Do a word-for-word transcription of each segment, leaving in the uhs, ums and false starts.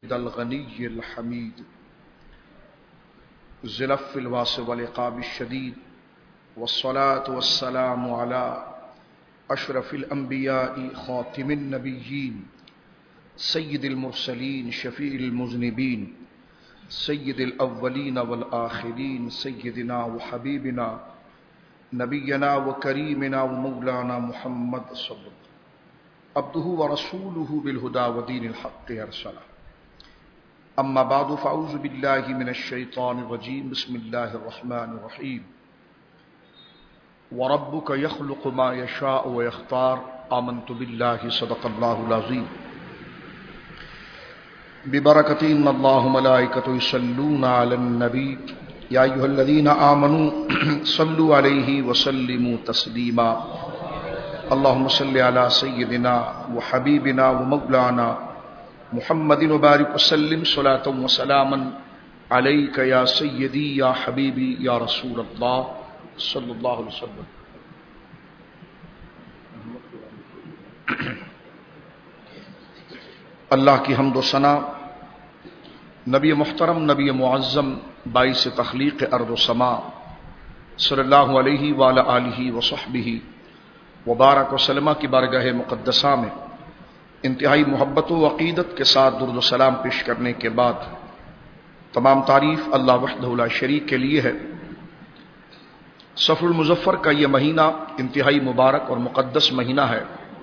الغنی الحمید ذلف الواس والعقاب الشدید والصلاة والسلام على اشرف الانبیاء خاتم النبیین سید المرسلین شفیع المذنبین سید الاولین والآخرین سیدنا وحبیبنا نبینا وکریمنا ومولانا محمد صلی اللہ عبدہ ورسولہ بالہدى ودین الحق ارسلہ اما بعد فاعوذ باللہ من الشیطان الرجیم بسم اللہ الرحمن الرحیم وربک یخلق ما یشاء ویختار آمنت باللہ صدق اللہ العظیم ببرکت ان اللہ ملائکۃ یصلون علی النبی یا ایھا الذین آمنوا صلوا علیہ وسلموا تسلیما اللہم صل علی سیدنا وحبیبنا ومولانا محمد وبارک وسلم صلاۃ وسلاما علیک یا سیدی یا حبیبی یا رسول اللہ صلی اللہ علیہ وسلم۔ اللہ کی حمد و ثنا، نبی محترم نبی معظم باعث تخلیق ارض و سما صلی اللہ علیہ وعلی آلہ وصحبہ وبارک وسلم کی بارگاہ مقدسہ میں انتہائی محبت و عقیدت کے ساتھ درود و سلام پیش کرنے کے بعد تمام تعریف اللہ وحدہ لا شریک کے لیے ہے۔ صفر المظفر کا یہ مہینہ انتہائی مبارک اور مقدس مہینہ ہے۔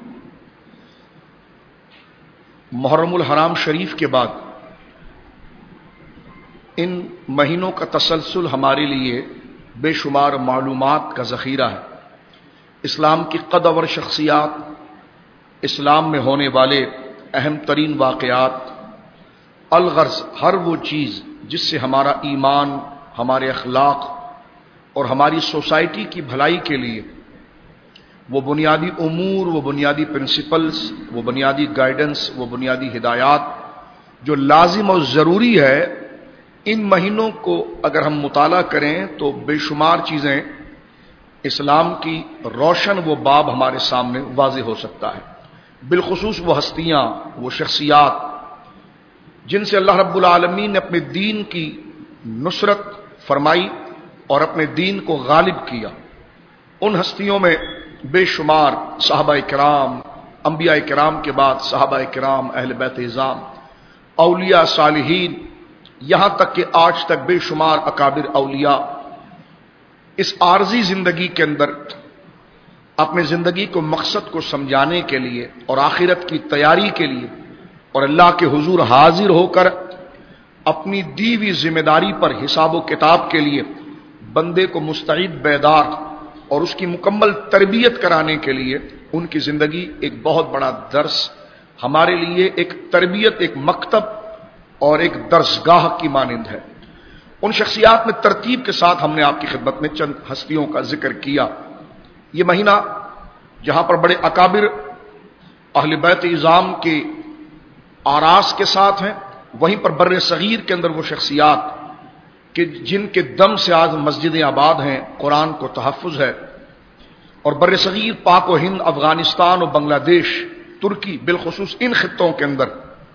محرم الحرام شریف کے بعد ان مہینوں کا تسلسل ہمارے لیے بے شمار معلومات کا ذخیرہ ہے۔ اسلام کی قدور شخصیات، اسلام میں ہونے والے اہم ترین واقعات، الغرض ہر وہ چیز جس سے ہمارا ایمان، ہمارے اخلاق اور ہماری سوسائٹی کی بھلائی کے لیے وہ بنیادی امور، وہ بنیادی پرنسپلز، وہ بنیادی گائیڈنس، وہ بنیادی ہدایات جو لازم اور ضروری ہے، ان مہینوں کو اگر ہم مطالعہ کریں تو بے شمار چیزیں اسلام کی روشن وہ باب ہمارے سامنے واضح ہو سکتا ہے۔ بالخصوص وہ ہستیاں، وہ شخصیات جن سے اللہ رب العالمین نے اپنے دین کی نصرت فرمائی اور اپنے دین کو غالب کیا۔ ان ہستیوں میں بے شمار صحابہ کرام، انبیاء کرام کے بعد صحابہ کرام، اہل بیت اعظام، اولیاء صالحین، یہاں تک کہ آج تک بے شمار اکابر اولیاء اس عارضی زندگی کے اندر اپنے زندگی کو مقصد کو سمجھانے کے لیے اور آخرت کی تیاری کے لیے اور اللہ کے حضور حاضر ہو کر اپنی دی ہوئی ذمہ داری پر حساب و کتاب کے لیے بندے کو مستعد، بیدار اور اس کی مکمل تربیت کرانے کے لیے ان کی زندگی ایک بہت بڑا درس ہمارے لیے، ایک تربیت، ایک مکتب اور ایک درسگاہ کی مانند ہے۔ ان شخصیات میں ترتیب کے ساتھ ہم نے آپ کی خدمت میں چند ہستیوں کا ذکر کیا۔ یہ مہینہ جہاں پر بڑے اکابر اہل بیت اعظام کے آراس کے ساتھ ہیں، وہیں پر بر صغیر کے اندر وہ شخصیات کہ جن کے دم سے آج مسجدیں آباد ہیں، قرآن کو تحفظ ہے، اور بر صغیر پاک و ہند، افغانستان اور بنگلہ دیش، ترکی، بالخصوص ان خطوں کے اندر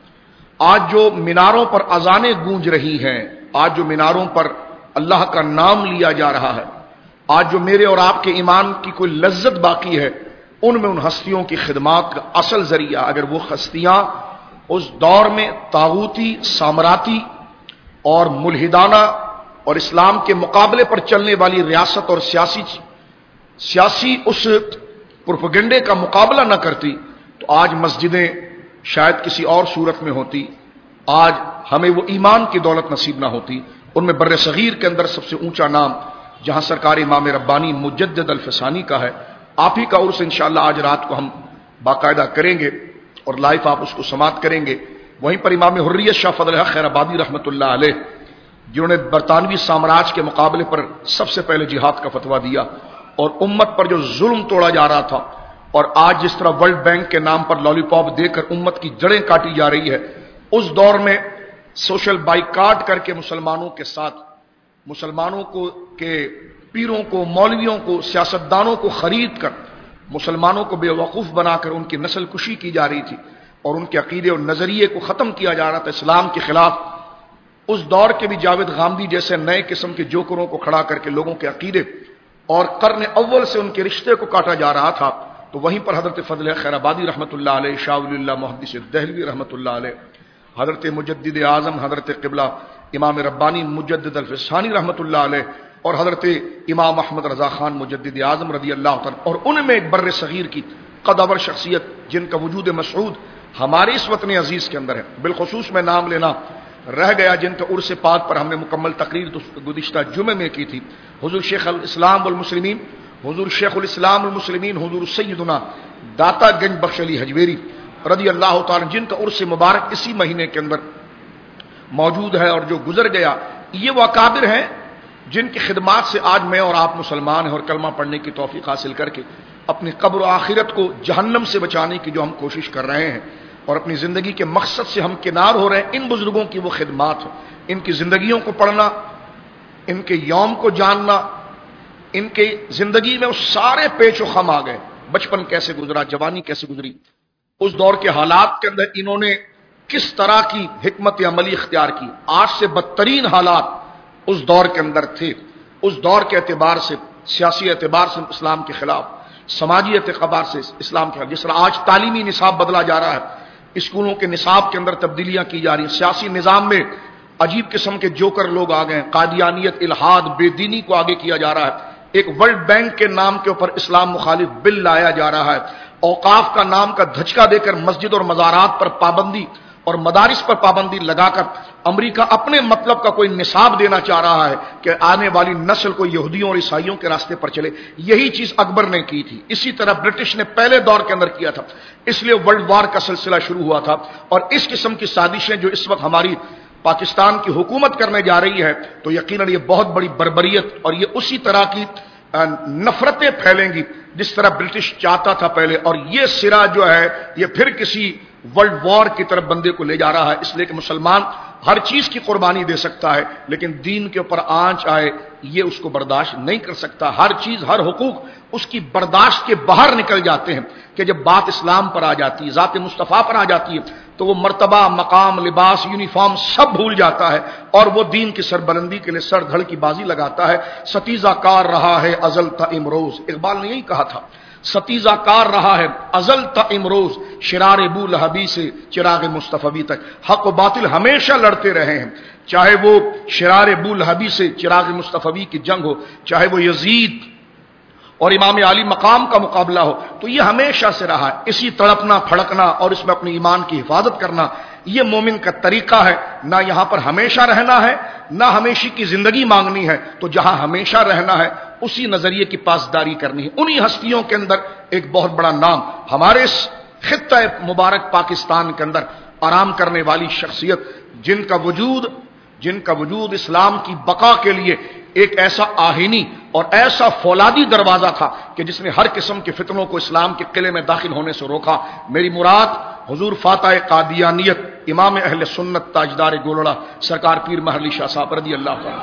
آج جو میناروں پر اذانیں گونج رہی ہیں، آج جو میناروں پر اللہ کا نام لیا جا رہا ہے، آج جو میرے اور آپ کے ایمان کی کوئی لذت باقی ہے، ان میں ان ہستیوں کی خدمات کا اصل ذریعہ، اگر وہ ہستیاں اس دور میں طاغوتی، سامراتی اور ملحدانہ اور اسلام کے مقابلے پر چلنے والی ریاست اور سیاسی سیاسی اس پروپیگنڈے کا مقابلہ نہ کرتی تو آج مسجدیں شاید کسی اور صورت میں ہوتی، آج ہمیں وہ ایمان کی دولت نصیب نہ ہوتی۔ ان میں بر صغیر کے اندر سب سے اونچا نام جہاں سرکار امام ربانی مجدد الفسانی کا ہے، آپ ہی کا عرس انشاءاللہ آج رات کو ہم باقاعدہ کریں گے اور لائف آپ اس کو سماعت کریں گے۔ وہیں پر امام حریت شاہ فضل حق خیر آبادی رحمۃ اللہ علیہ، جنہوں نے برطانوی سامراج کے مقابلے پر سب سے پہلے جہاد کا فتویٰ دیا اور امت پر جو ظلم توڑا جا رہا تھا، اور آج جس طرح ورلڈ بینک کے نام پر لالی پاپ دے کر امت کی جڑیں کاٹی جا رہی ہے، اس دور میں سوشل بائیکاٹ کر کے مسلمانوں کے ساتھ، مسلمانوں کو کے پیروں کو، مولویوں کو، سیاستدانوں کو خرید کر مسلمانوں کو بے وقوف بنا کر ان کی نسل کشی کی جا رہی تھی۔ اور ان کے عقیدے اور نظریے کو ختم کیا جا رہا تھا اسلام کے خلاف، اس دور کے بھی جاوید غامدی جیسے نئے قسم کے جوکروں کو کھڑا کر کے لوگوں کے عقیدے اور قرن اول سے ان کے رشتے کو کاٹا جا رہا تھا، تو وہیں پر حضرت فضل خیر آبادی رحمۃ اللہ علیہ، شاہ ولی اللہ محدث دہلوی رحمۃ اللہ علیہ، حضرت مجدد اعظم حضرت قبلہ امام ربانی مجدد الفسانی رحمۃ اللہ علیہ، اور حضرت امام احمد رضا خان مجدد اعظم رضی اللہ تعالیٰ، اور ان میں ایک بر صغیر کی قدور شخصیت جن کا وجود مسعود ہمارے اس وطن عزیز کے اندر ہے، بالخصوص میں نام لینا رہ گیا جن کا عرس پاک پر ہم نے مکمل تقریر گزشتہ جمعے میں کی تھی، حضور شیخ الاسلام والمسلمین حضور شیخ الاسلام والمسلمین حضور سیدنا داتا گنج بخش علی حجویری رضی اللہ تعالیٰ، جن کا عرس مبارک اسی مہینے کے اندر موجود ہے اور جو گزر گیا۔ یہ وہ اکابر ہیں جن کی خدمات سے آج میں اور آپ مسلمان ہیں، اور کلمہ پڑھنے کی توفیق حاصل کر کے اپنی قبر و آخرت کو جہنم سے بچانے کی جو ہم کوشش کر رہے ہیں اور اپنی زندگی کے مقصد سے ہم کنار ہو رہے ہیں، ان بزرگوں کی وہ خدمات ہیں، ان کی زندگیوں کو پڑھنا، ان کے یوم کو جاننا، ان کی زندگی میں وہ سارے پیچ و خم آ گئے، بچپن کیسے گزرا، جوانی کیسے گزری، اس دور کے حالات کے اندر انہوں نے کس طرح کی حکمت عملی اختیار کی۔ آج سے بدترین حالات اس دور کے اندر تھے، اس دور کے اعتبار سے، سیاسی اعتبار سے اسلام کے خلاف، سماجی اعتبار سے اسلام کے خلاف، جس طرح آج تعلیمی نصاب بدلا جا رہا ہے، اسکولوں کے نصاب کے اندر تبدیلیاں کی جا رہی ہیں، سیاسی نظام میں عجیب قسم کے جوکر لوگ آ گئے ہیں، قادیانیت، الحاد، بے دینی کو آگے کیا جا رہا ہے، ایک ورلڈ بینک کے نام کے اوپر اسلام مخالف بل لایا جا رہا ہے، اوقاف کا نام کا دھچکا دے کر مسجد اور مزارات پر پابندی اور مدارس پر پابندی لگا کر امریکہ اپنے مطلب کا کوئی نصاب دینا چاہ رہا ہے کہ آنے والی نسل کو یہودیوں اور عیسائیوں کے راستے پر چلے۔ یہی چیز اکبر نے کی تھی، اسی طرح برٹش نے پہلے دور کے اندر کیا تھا، اس لیے ورلڈ وار کا سلسلہ شروع ہوا تھا، اور اس قسم کی سازشیں جو اس وقت ہماری پاکستان کی حکومت کرنے جا رہی ہے تو یقیناً یہ بہت بڑی بربریت اور یہ اسی طرح کی نفرتیں پھیلیں گی جس طرح برٹش چاہتا تھا پہلے، اور یہ سرا جو ہے یہ پھر کسی ورلڈ وار کی طرف بندے کو لے جا رہا ہے۔ اس لیے کہ مسلمان ہر چیز کی قربانی دے سکتا ہے لیکن دین کے اوپر آنچ آئے یہ اس کو برداشت نہیں کر سکتا، ہر چیز، ہر حقوق اس کی برداشت کے باہر نکل جاتے ہیں کہ جب بات اسلام پر آ جاتی ہے، ذات مصطفیٰ پر آ جاتی ہے تو وہ مرتبہ، مقام، لباس، یونیفارم سب بھول جاتا ہے اور وہ دین کی سربلندی کے لیے سر دھڑ کی بازی لگاتا ہے۔ ستیزہ کار رہا ہے ازل تا امروز، اقبال نے یہی کہا تھا، ستیزہ کار رہا ہے ازل تا امروز، شرار بو لہبی سے چراغ مصطفی تک، حق و باطل ہمیشہ لڑتے رہے ہیں، چاہے وہ شرار بو لہبی سے چراغ مصطفی کی جنگ ہو، چاہے وہ یزید اور امام علی مقام کا مقابلہ ہو، تو یہ ہمیشہ سے رہا ہے۔ اسی تڑپنا پھڑکنا اور اس میں اپنی ایمان کی حفاظت کرنا یہ مومن کا طریقہ ہے، نہ یہاں پر ہمیشہ رہنا ہے نہ ہمیشہ کی زندگی مانگنی ہے، تو جہاں ہمیشہ رہنا ہے اسی نظریے کی پاسداری کرنی ہے۔ انہی ہستیوں کے اندر ایک بہت بڑا نام ہمارے اس خطہ مبارک پاکستان کے اندر آرام کرنے والی شخصیت، جن کا وجود جن کا وجود اسلام کی بقا کے لیے ایک ایسا آہینی اور ایسا فولادی دروازہ تھا کہ جس نے ہر قسم کے فتنوں کو اسلام کے قلعے میں داخل ہونے سے روکا۔ میری مراد حضور فاتح قادیانیت، امام اہل سنت تاجدار گولڑا سرکار پیر مہر علی شاہ صاحب رضی اللہ عنہ۔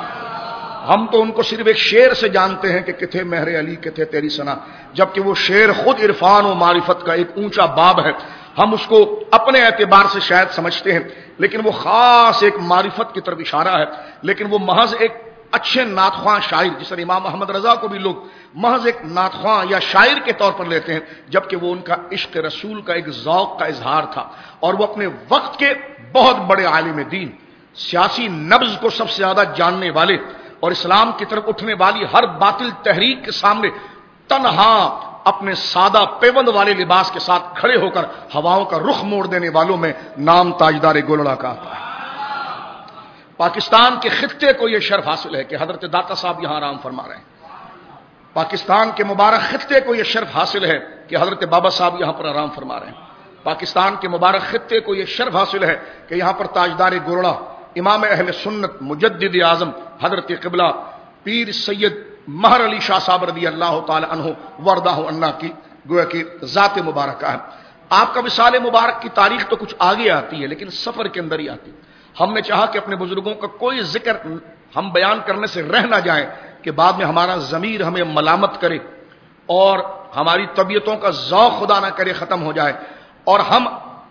ہم تو ان کو صرف ایک شعر سے جانتے ہیں کہ کتھے مہر علی کتھے تیری ثنا، جبکہ وہ شعر خود عرفان و معرفت کا ایک اونچا باب ہے۔ ہم اس کو اپنے اعتبار سے شاید سمجھتے ہیں لیکن وہ خاص ایک معرفت کی طرف اشارہ ہے، لیکن وہ محض ایک اچھے نعت خواں شاعر، جس طرح امام محمد رضا کو بھی لوگ محض ایک نعت خواں یا شاعر کے طور پر لیتے ہیں، جبکہ وہ ان کا عشق رسول کا ایک ذوق کا اظہار تھا، اور وہ اپنے وقت کے بہت بڑے عالم دین، سیاسی نبض کو سب سے زیادہ جاننے والے اور اسلام کی طرف اٹھنے والی ہر باطل تحریک کے سامنے تنہا اپنے سادہ پیوند والے لباس کے ساتھ کھڑے ہو کر ہواؤں کا رخ موڑ دینے والوں میں نام تاجدار گولڑا کا آتا ہے۔ پاکستان کے خطے کو یہ شرف حاصل ہے کہ حضرت داتا صاحب یہاں آرام فرما رہے ہیں، پاکستان کے مبارک خطے کو یہ شرف حاصل ہے کہ حضرت بابا صاحب یہاں پر آرام فرما رہے ہیں، پاکستان کے مبارک خطے کو یہ شرف حاصل ہے کہ یہاں پر تاجدار گولڑا، امام اہل سنت، مجدد اعظم حضرت قبلہ پیر سید مہر علی شاہ صاحب رضی اللہ تعالی عنہ وردہ عنہ کی گویا کہ ذات مبارکہ ہے۔ آپ کا وصال مبارک کی تاریخ تو کچھ آگے آتی ہے لیکن سفر کے اندر ہی آتی ہے۔ ہم نے چاہا کہ اپنے بزرگوں کا کوئی ذکر ہم بیان کرنے سے رہ نہ جائیں کہ بعد میں ہمارا ضمیر ہمیں ملامت کرے اور ہماری طبیعتوں کا ذوق خدا نہ کرے ختم ہو جائے اور ہم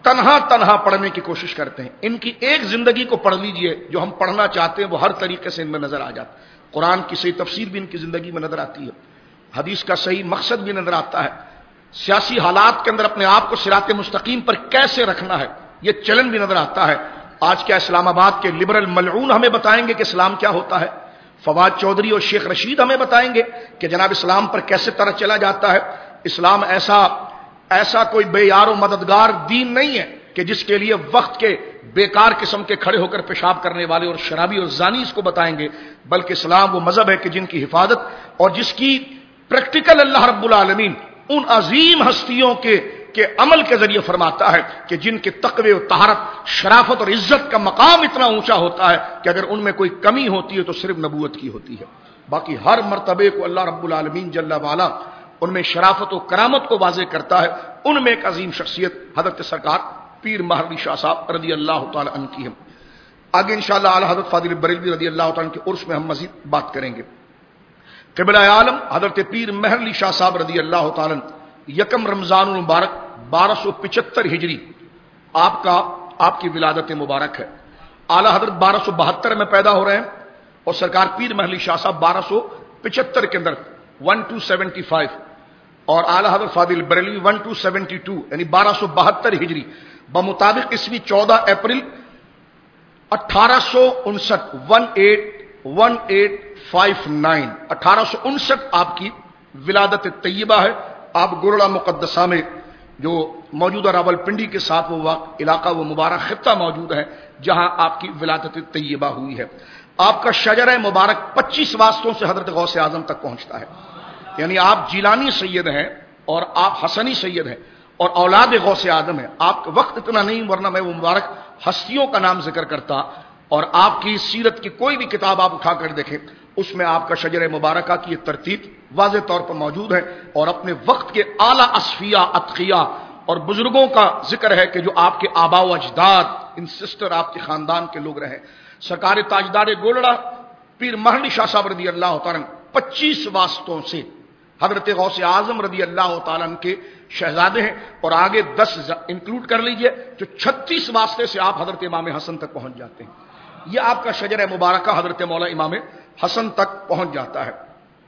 تنہا تنہا پڑھنے کی کوشش کرتے ہیں. ان کی ایک زندگی کو پڑھ لیجئے جو ہم پڑھنا چاہتے ہیں وہ ہر طریقے سے ان میں نظر آ جاتا ہے. قرآن کی صحیح تفسیر بھی ان کی زندگی میں نظر آتی ہے, حدیث کا صحیح مقصد بھی نظر آتا ہے, سیاسی حالات کے اندر اپنے آپ کو صراط مستقیم پر کیسے رکھنا ہے یہ چلن بھی نظر آتا ہے. آج کیا اسلام آباد کے لبرل ملعون ہمیں بتائیں گے کہ اسلام کیا ہوتا ہے؟ فواد چودھری اور شیخ رشید ہمیں بتائیں گے کہ جناب اسلام پر کیسے طرح چلا جاتا ہے. اسلام ایسا ایسا کوئی بے یار و مددگار دین نہیں ہے کہ جس کے لیے وقت کے بیکار قسم کے کھڑے ہو کر پیشاب کرنے والے اور شرابی اور زانی اس کو بتائیں گے, بلکہ اسلام وہ مذہب ہے کہ جن کی حفاظت اور جس کی پریکٹیکل اللہ رب العالمین ان عظیم ہستیوں کے کے عمل کے ذریعے فرماتا ہے کہ جن کے تقوی و طہارت, شرافت اور عزت کا مقام اتنا اونچا ہوتا ہے کہ اگر ان میں کوئی کمی ہوتی ہے تو صرف نبوت کی ہوتی ہے. باقی ہر مرتبے کو اللہ رب العالمین جل وعلا ان میں شرافت و کرامت کو واضح کرتا ہے. ان میں ایک عظیم شخصیت حضرت سرکار پیر مہر علی شاہ صاحب رضی اللہ تعالی عنہ کی ہے. آگے انشاءاللہ اعلی حضرت فاضل بریلوی رضی اللہ تعالی عنہ کے عرس میں ہم مزید بات کریں گے. قبلہ عالم حضرت پیر مہر علی شاہ صاحب رضی اللہ تعالی عنہ یکم رمضان المبارک بارہ سو پچہتر ہجری آپ کا آپ کی ولادت مبارک ہے. اعلی حضرت بارہ سو بہتر میں پیدا ہو رہے ہیں اور سرکار پیر مہر علی شاہ صاحب بارہ سو پچہتر کے اندر ون ٹو سیونٹی فائیو اور اعلی حضرت فاضل بریلوی ون ٹو سیونٹی ٹو یعنی بارہ سو بہتر ہجری بمطابق عیسوی چودہ اپریل اٹھارہ سو انسٹھ one eight one eight five nine اٹھارہ سو انسٹھ آپ کی ولادت طیبہ ہے. آپ گرڑا مقدسہ میں جو موجودہ راول پنڈی کے ساتھ وہ علاقہ وہ مبارک خطہ موجود ہے جہاں آپ کی ولادت طیبہ ہوئی ہے. آپ کا شجرہ مبارک پچیس واسطوں سے حضرت غوث اعظم تک پہنچتا ہے. یعنی آپ جیلانی سید ہیں اور آپ حسنی سید ہیں اور اولاد غوث اعظم ہیں. آپ کا وقت اتنا نہیں ورنہ میں وہ مبارک ہستیوں کا نام ذکر کرتا, اور آپ کی سیرت کی کوئی بھی کتاب آپ اٹھا کر دیکھیں اس میں آپ کا شجرہ مبارکہ کی یہ ترتیب واضح طور پر موجود ہے. اور اپنے وقت کے اعلی اصفیاء اتقیاء اور بزرگوں کا ذکر ہے کہ جو آپ کے آبا و اجداد انسسٹر آپ کے خاندان کے لوگ رہے. سرکار تاجدار گولڑا پیر مہر علی شاہ صاحب رضی اللہ تعالیٰ پچیس واسطوں سے حضرت غوث اعظم رضی اللہ تعالیٰ کے شہزادے ہیں, اور آگے دس انکلوڈ کر لیجئے جو چھتیس واسطے سے آپ حضرت امام حسن تک پہنچ جاتے ہیں. یہ آپ کا شجرہ مبارکہ حضرت مولا امام حسن تک پہنچ جاتا ہے.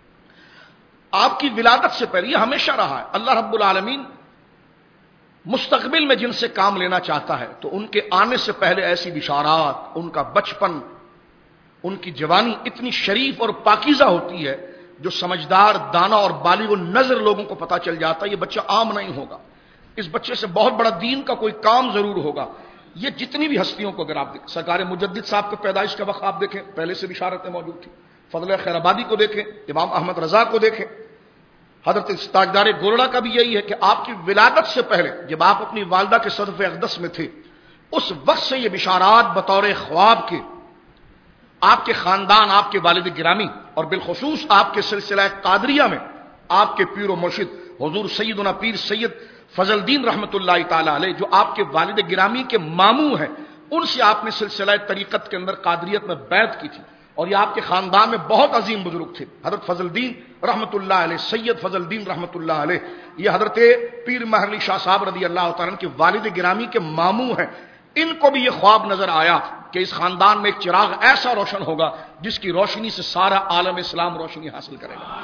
آپ کی ولادت سے پہلے یہ ہمیشہ رہا ہے اللہ رب العالمین مستقبل میں جن سے کام لینا چاہتا ہے تو ان کے آنے سے پہلے ایسی بشارات, ان کا بچپن, ان کی جوانی اتنی شریف اور پاکیزہ ہوتی ہے جو سمجھدار, دانا اور بالغ نظر لوگوں کو پتہ چل جاتا ہے یہ بچہ عام نہیں ہوگا, اس بچے سے بہت بڑا دین کا کوئی کام ضرور ہوگا. یہ جتنی بھی ہستیوں کو اگر آپ دیکھیں, سرکار مجدد صاحب کے پیدائش کا وقت آپ دیکھیں پہلے سے بشارتیں موجود تھیں. فضل خیر آبادی کو دیکھیں, امام احمد رضا کو دیکھیں, حضرت تاجدار گولڑا کا بھی یہی ہے کہ آپ کی ولادت سے پہلے جب آپ اپنی والدہ کے صدف اقدس میں تھے اس وقت سے یہ بشارات بطور خواب کے آپ کے خاندان, آپ کے والد گرامی اور بالخصوص آپ کے سلسلہ قادریہ میں آپ کے پیر و مرشد حضور سیدنا پیر سید فضل الدین رحمت اللہ تعالی علیہ جو آپ کے والد گرامی کے ماموں ہیں, ان سے آپ نے سلسلہ طریقت کے اندر قادریت میں بیعت کی تھی, اور یہ آپ کے خاندان میں بہت عظیم بزرگ تھے. حضرت فضل الدین رحمت اللہ علیہ, سید فضل الدین رحمت اللہ علیہ, یہ حضرت پیر مہر علی شاہ صاحب رضی اللہ تعالیٰ کے والد گرامی کے ماموں ہیں. ان کو بھی یہ خواب نظر آیا کہ اس خاندان میں ایک چراغ ایسا روشن ہوگا جس کی روشنی سے سارا عالم اسلام روشنی حاصل کرے گا.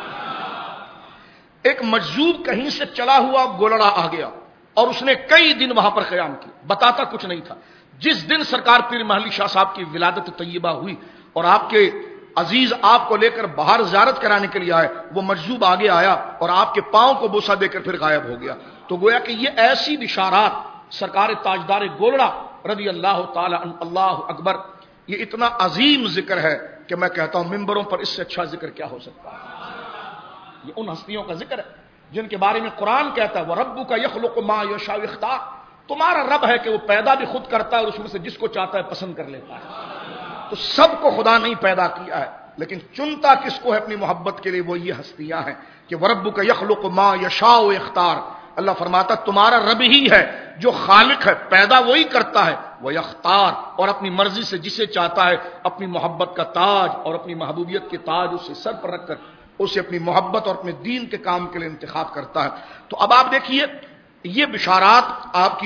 ایک مجذوب کہیں سے چلا ہوا گولڑا آ گیا اور اس نے کئی دن وہاں پر قیام کیا, بتاتا کچھ نہیں تھا. جس دن سرکار پیر مہر علی شاہ صاحب کی ولادت طیبہ ہوئی اور آپ کے عزیز آپ کو لے کر باہر زیارت کرانے کے لیے آئے, وہ مجذوب آگے آیا اور آپ کے پاؤں کو بوسہ دے کر پھر غائب ہو گیا. تو گویا کہ یہ ایسی بشارات سرکار تاجدار گولڑا رضی اللہ تعالی عنہ, اللہ اکبر, یہ اتنا عظیم ذکر ہے کہ میں کہتا ہوں ممبروں پر اس سے اچھا ذکر کیا ہو سکتا ہے. یہ ان ہستیوں کا ذکر ہے جن کے بارے میں قرآن کہتا ہے وَرَبُّكَ يَخْلُقُ مَا يَشَاءُ وَيَخْتَارُ, تمہارا رب ہے کہ وہ پیدا بھی خود کرتا ہے اور اس میں سے جس کو چاہتا ہے پسند کر لیتا ہے. تو سب کو خدا نہیں پیدا کیا ہے لیکن چنتا کس کو ہے اپنی محبت کے لیے, وہ یہ ہستیاں ہیں کہ وَرَبُّكَ يَخْلُقُ مَا يَشَاءُ وَيَخْتَارُ. اللہ فرماتا تمہارا رب ہی ہے جو خالق ہے, پیدا وہی کرتا ہے, وہ یختار, اور اپنی مرضی سے جسے چاہتا ہے اپنی محبت کا تاج اور اپنی محبوبیت کے تاج اسے سر پر رکھ کر اسے اپنی محبت اور اپنے دین کے کام کے لیے انتخاب کرتا ہے. تو اب آپ دیکھیے یہ بشارات آپ کی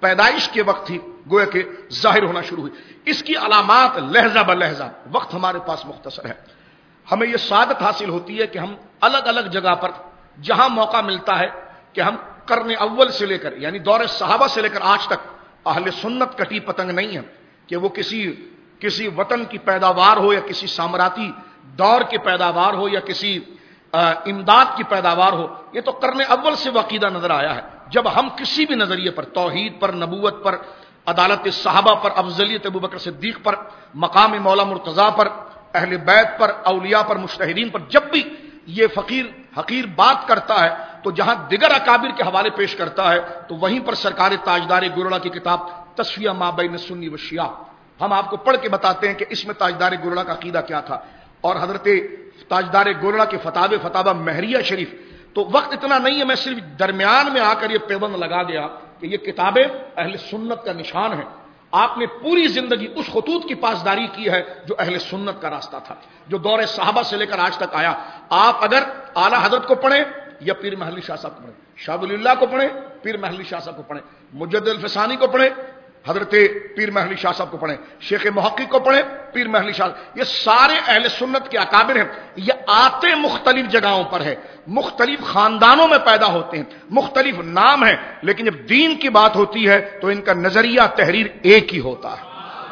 پیدائش کے وقت ہی گویا کہ ظاہر ہونا شروع ہوئی. اس کی علامات لہجہ بلہجہ، وقت ہمارے پاس مختصر ہے، ہمیں یہ سعادت حاصل ہوتی ہے کہ ہم الگ الگ جگہ پر جہاں موقع ملتا ہے کہ ہم قرن اول سے لے کر یعنی دور صحابہ سے لے کر آج تک اہل سنت کٹی پتنگ نہیں ہے کہ وہ کسی کسی وطن کی پیداوار ہو یا کسی سامراتی دور کی پیداوار ہو یا کسی امداد کی پیداوار ہو. یہ تو قرن اول سے عقیدہ نظر آیا ہے. جب ہم کسی بھی نظریے پر، توحید پر، نبوت پر، عدالت صحابہ پر، افضلیت ابوبکر صدیق پر، مقام مولا مرتضیٰ پر، اہل بیت پر، اولیاء پر، مجتہدین پر، جب بھی یہ فقیر حقیر بات کرتا ہے تو جہاں دیگر اکابر کے حوالے پیش کرتا ہے تو وہیں پر سرکار تاجدار گولڑا کی کتاب تصفیہ ما بین سنی و شیعہ ہم آپ کو پڑھ کے بتاتے ہیں کہ اس میں تاجدار گولڑا کا عقیدہ کیا تھا. اور حضرت تاجدار گولڑا کے فتاوے فتاوہ مہریہ شریف. تو وقت اتنا نہیں ہے، میں صرف درمیان میں آ کر یہ پیوند لگا دیا کہ یہ کتابیں اہل سنت کا نشان ہے. آپ نے پوری زندگی اس خطوط کی پاسداری کی ہے جو اہل سنت کا راستہ تھا، جو دور صحابہ سے لے کر آج تک آیا. آپ اگر اعلی حضرت کو پڑھیں یا پیر محلی شاہ صاحب کو پڑھیں، شاہ ولی اللہ کو پڑھیں، پیر محلی شاہ صاحب کو پڑھیں، مجدد الفسانی کو پڑھیں، حضرت پیر محلی شاہ صاحب کو پڑھیں، شیخ محقق کو پڑھیں، پیر محلی شاہ، یہ سارے اہل سنت کے اکابر ہیں. یہ آتے مختلف جگہوں پر ہے، مختلف خاندانوں میں پیدا ہوتے ہیں، مختلف نام ہیں، لیکن جب دین کی بات ہوتی ہے تو ان کا نظریہ تحریر ایک ہی ہوتا ہے.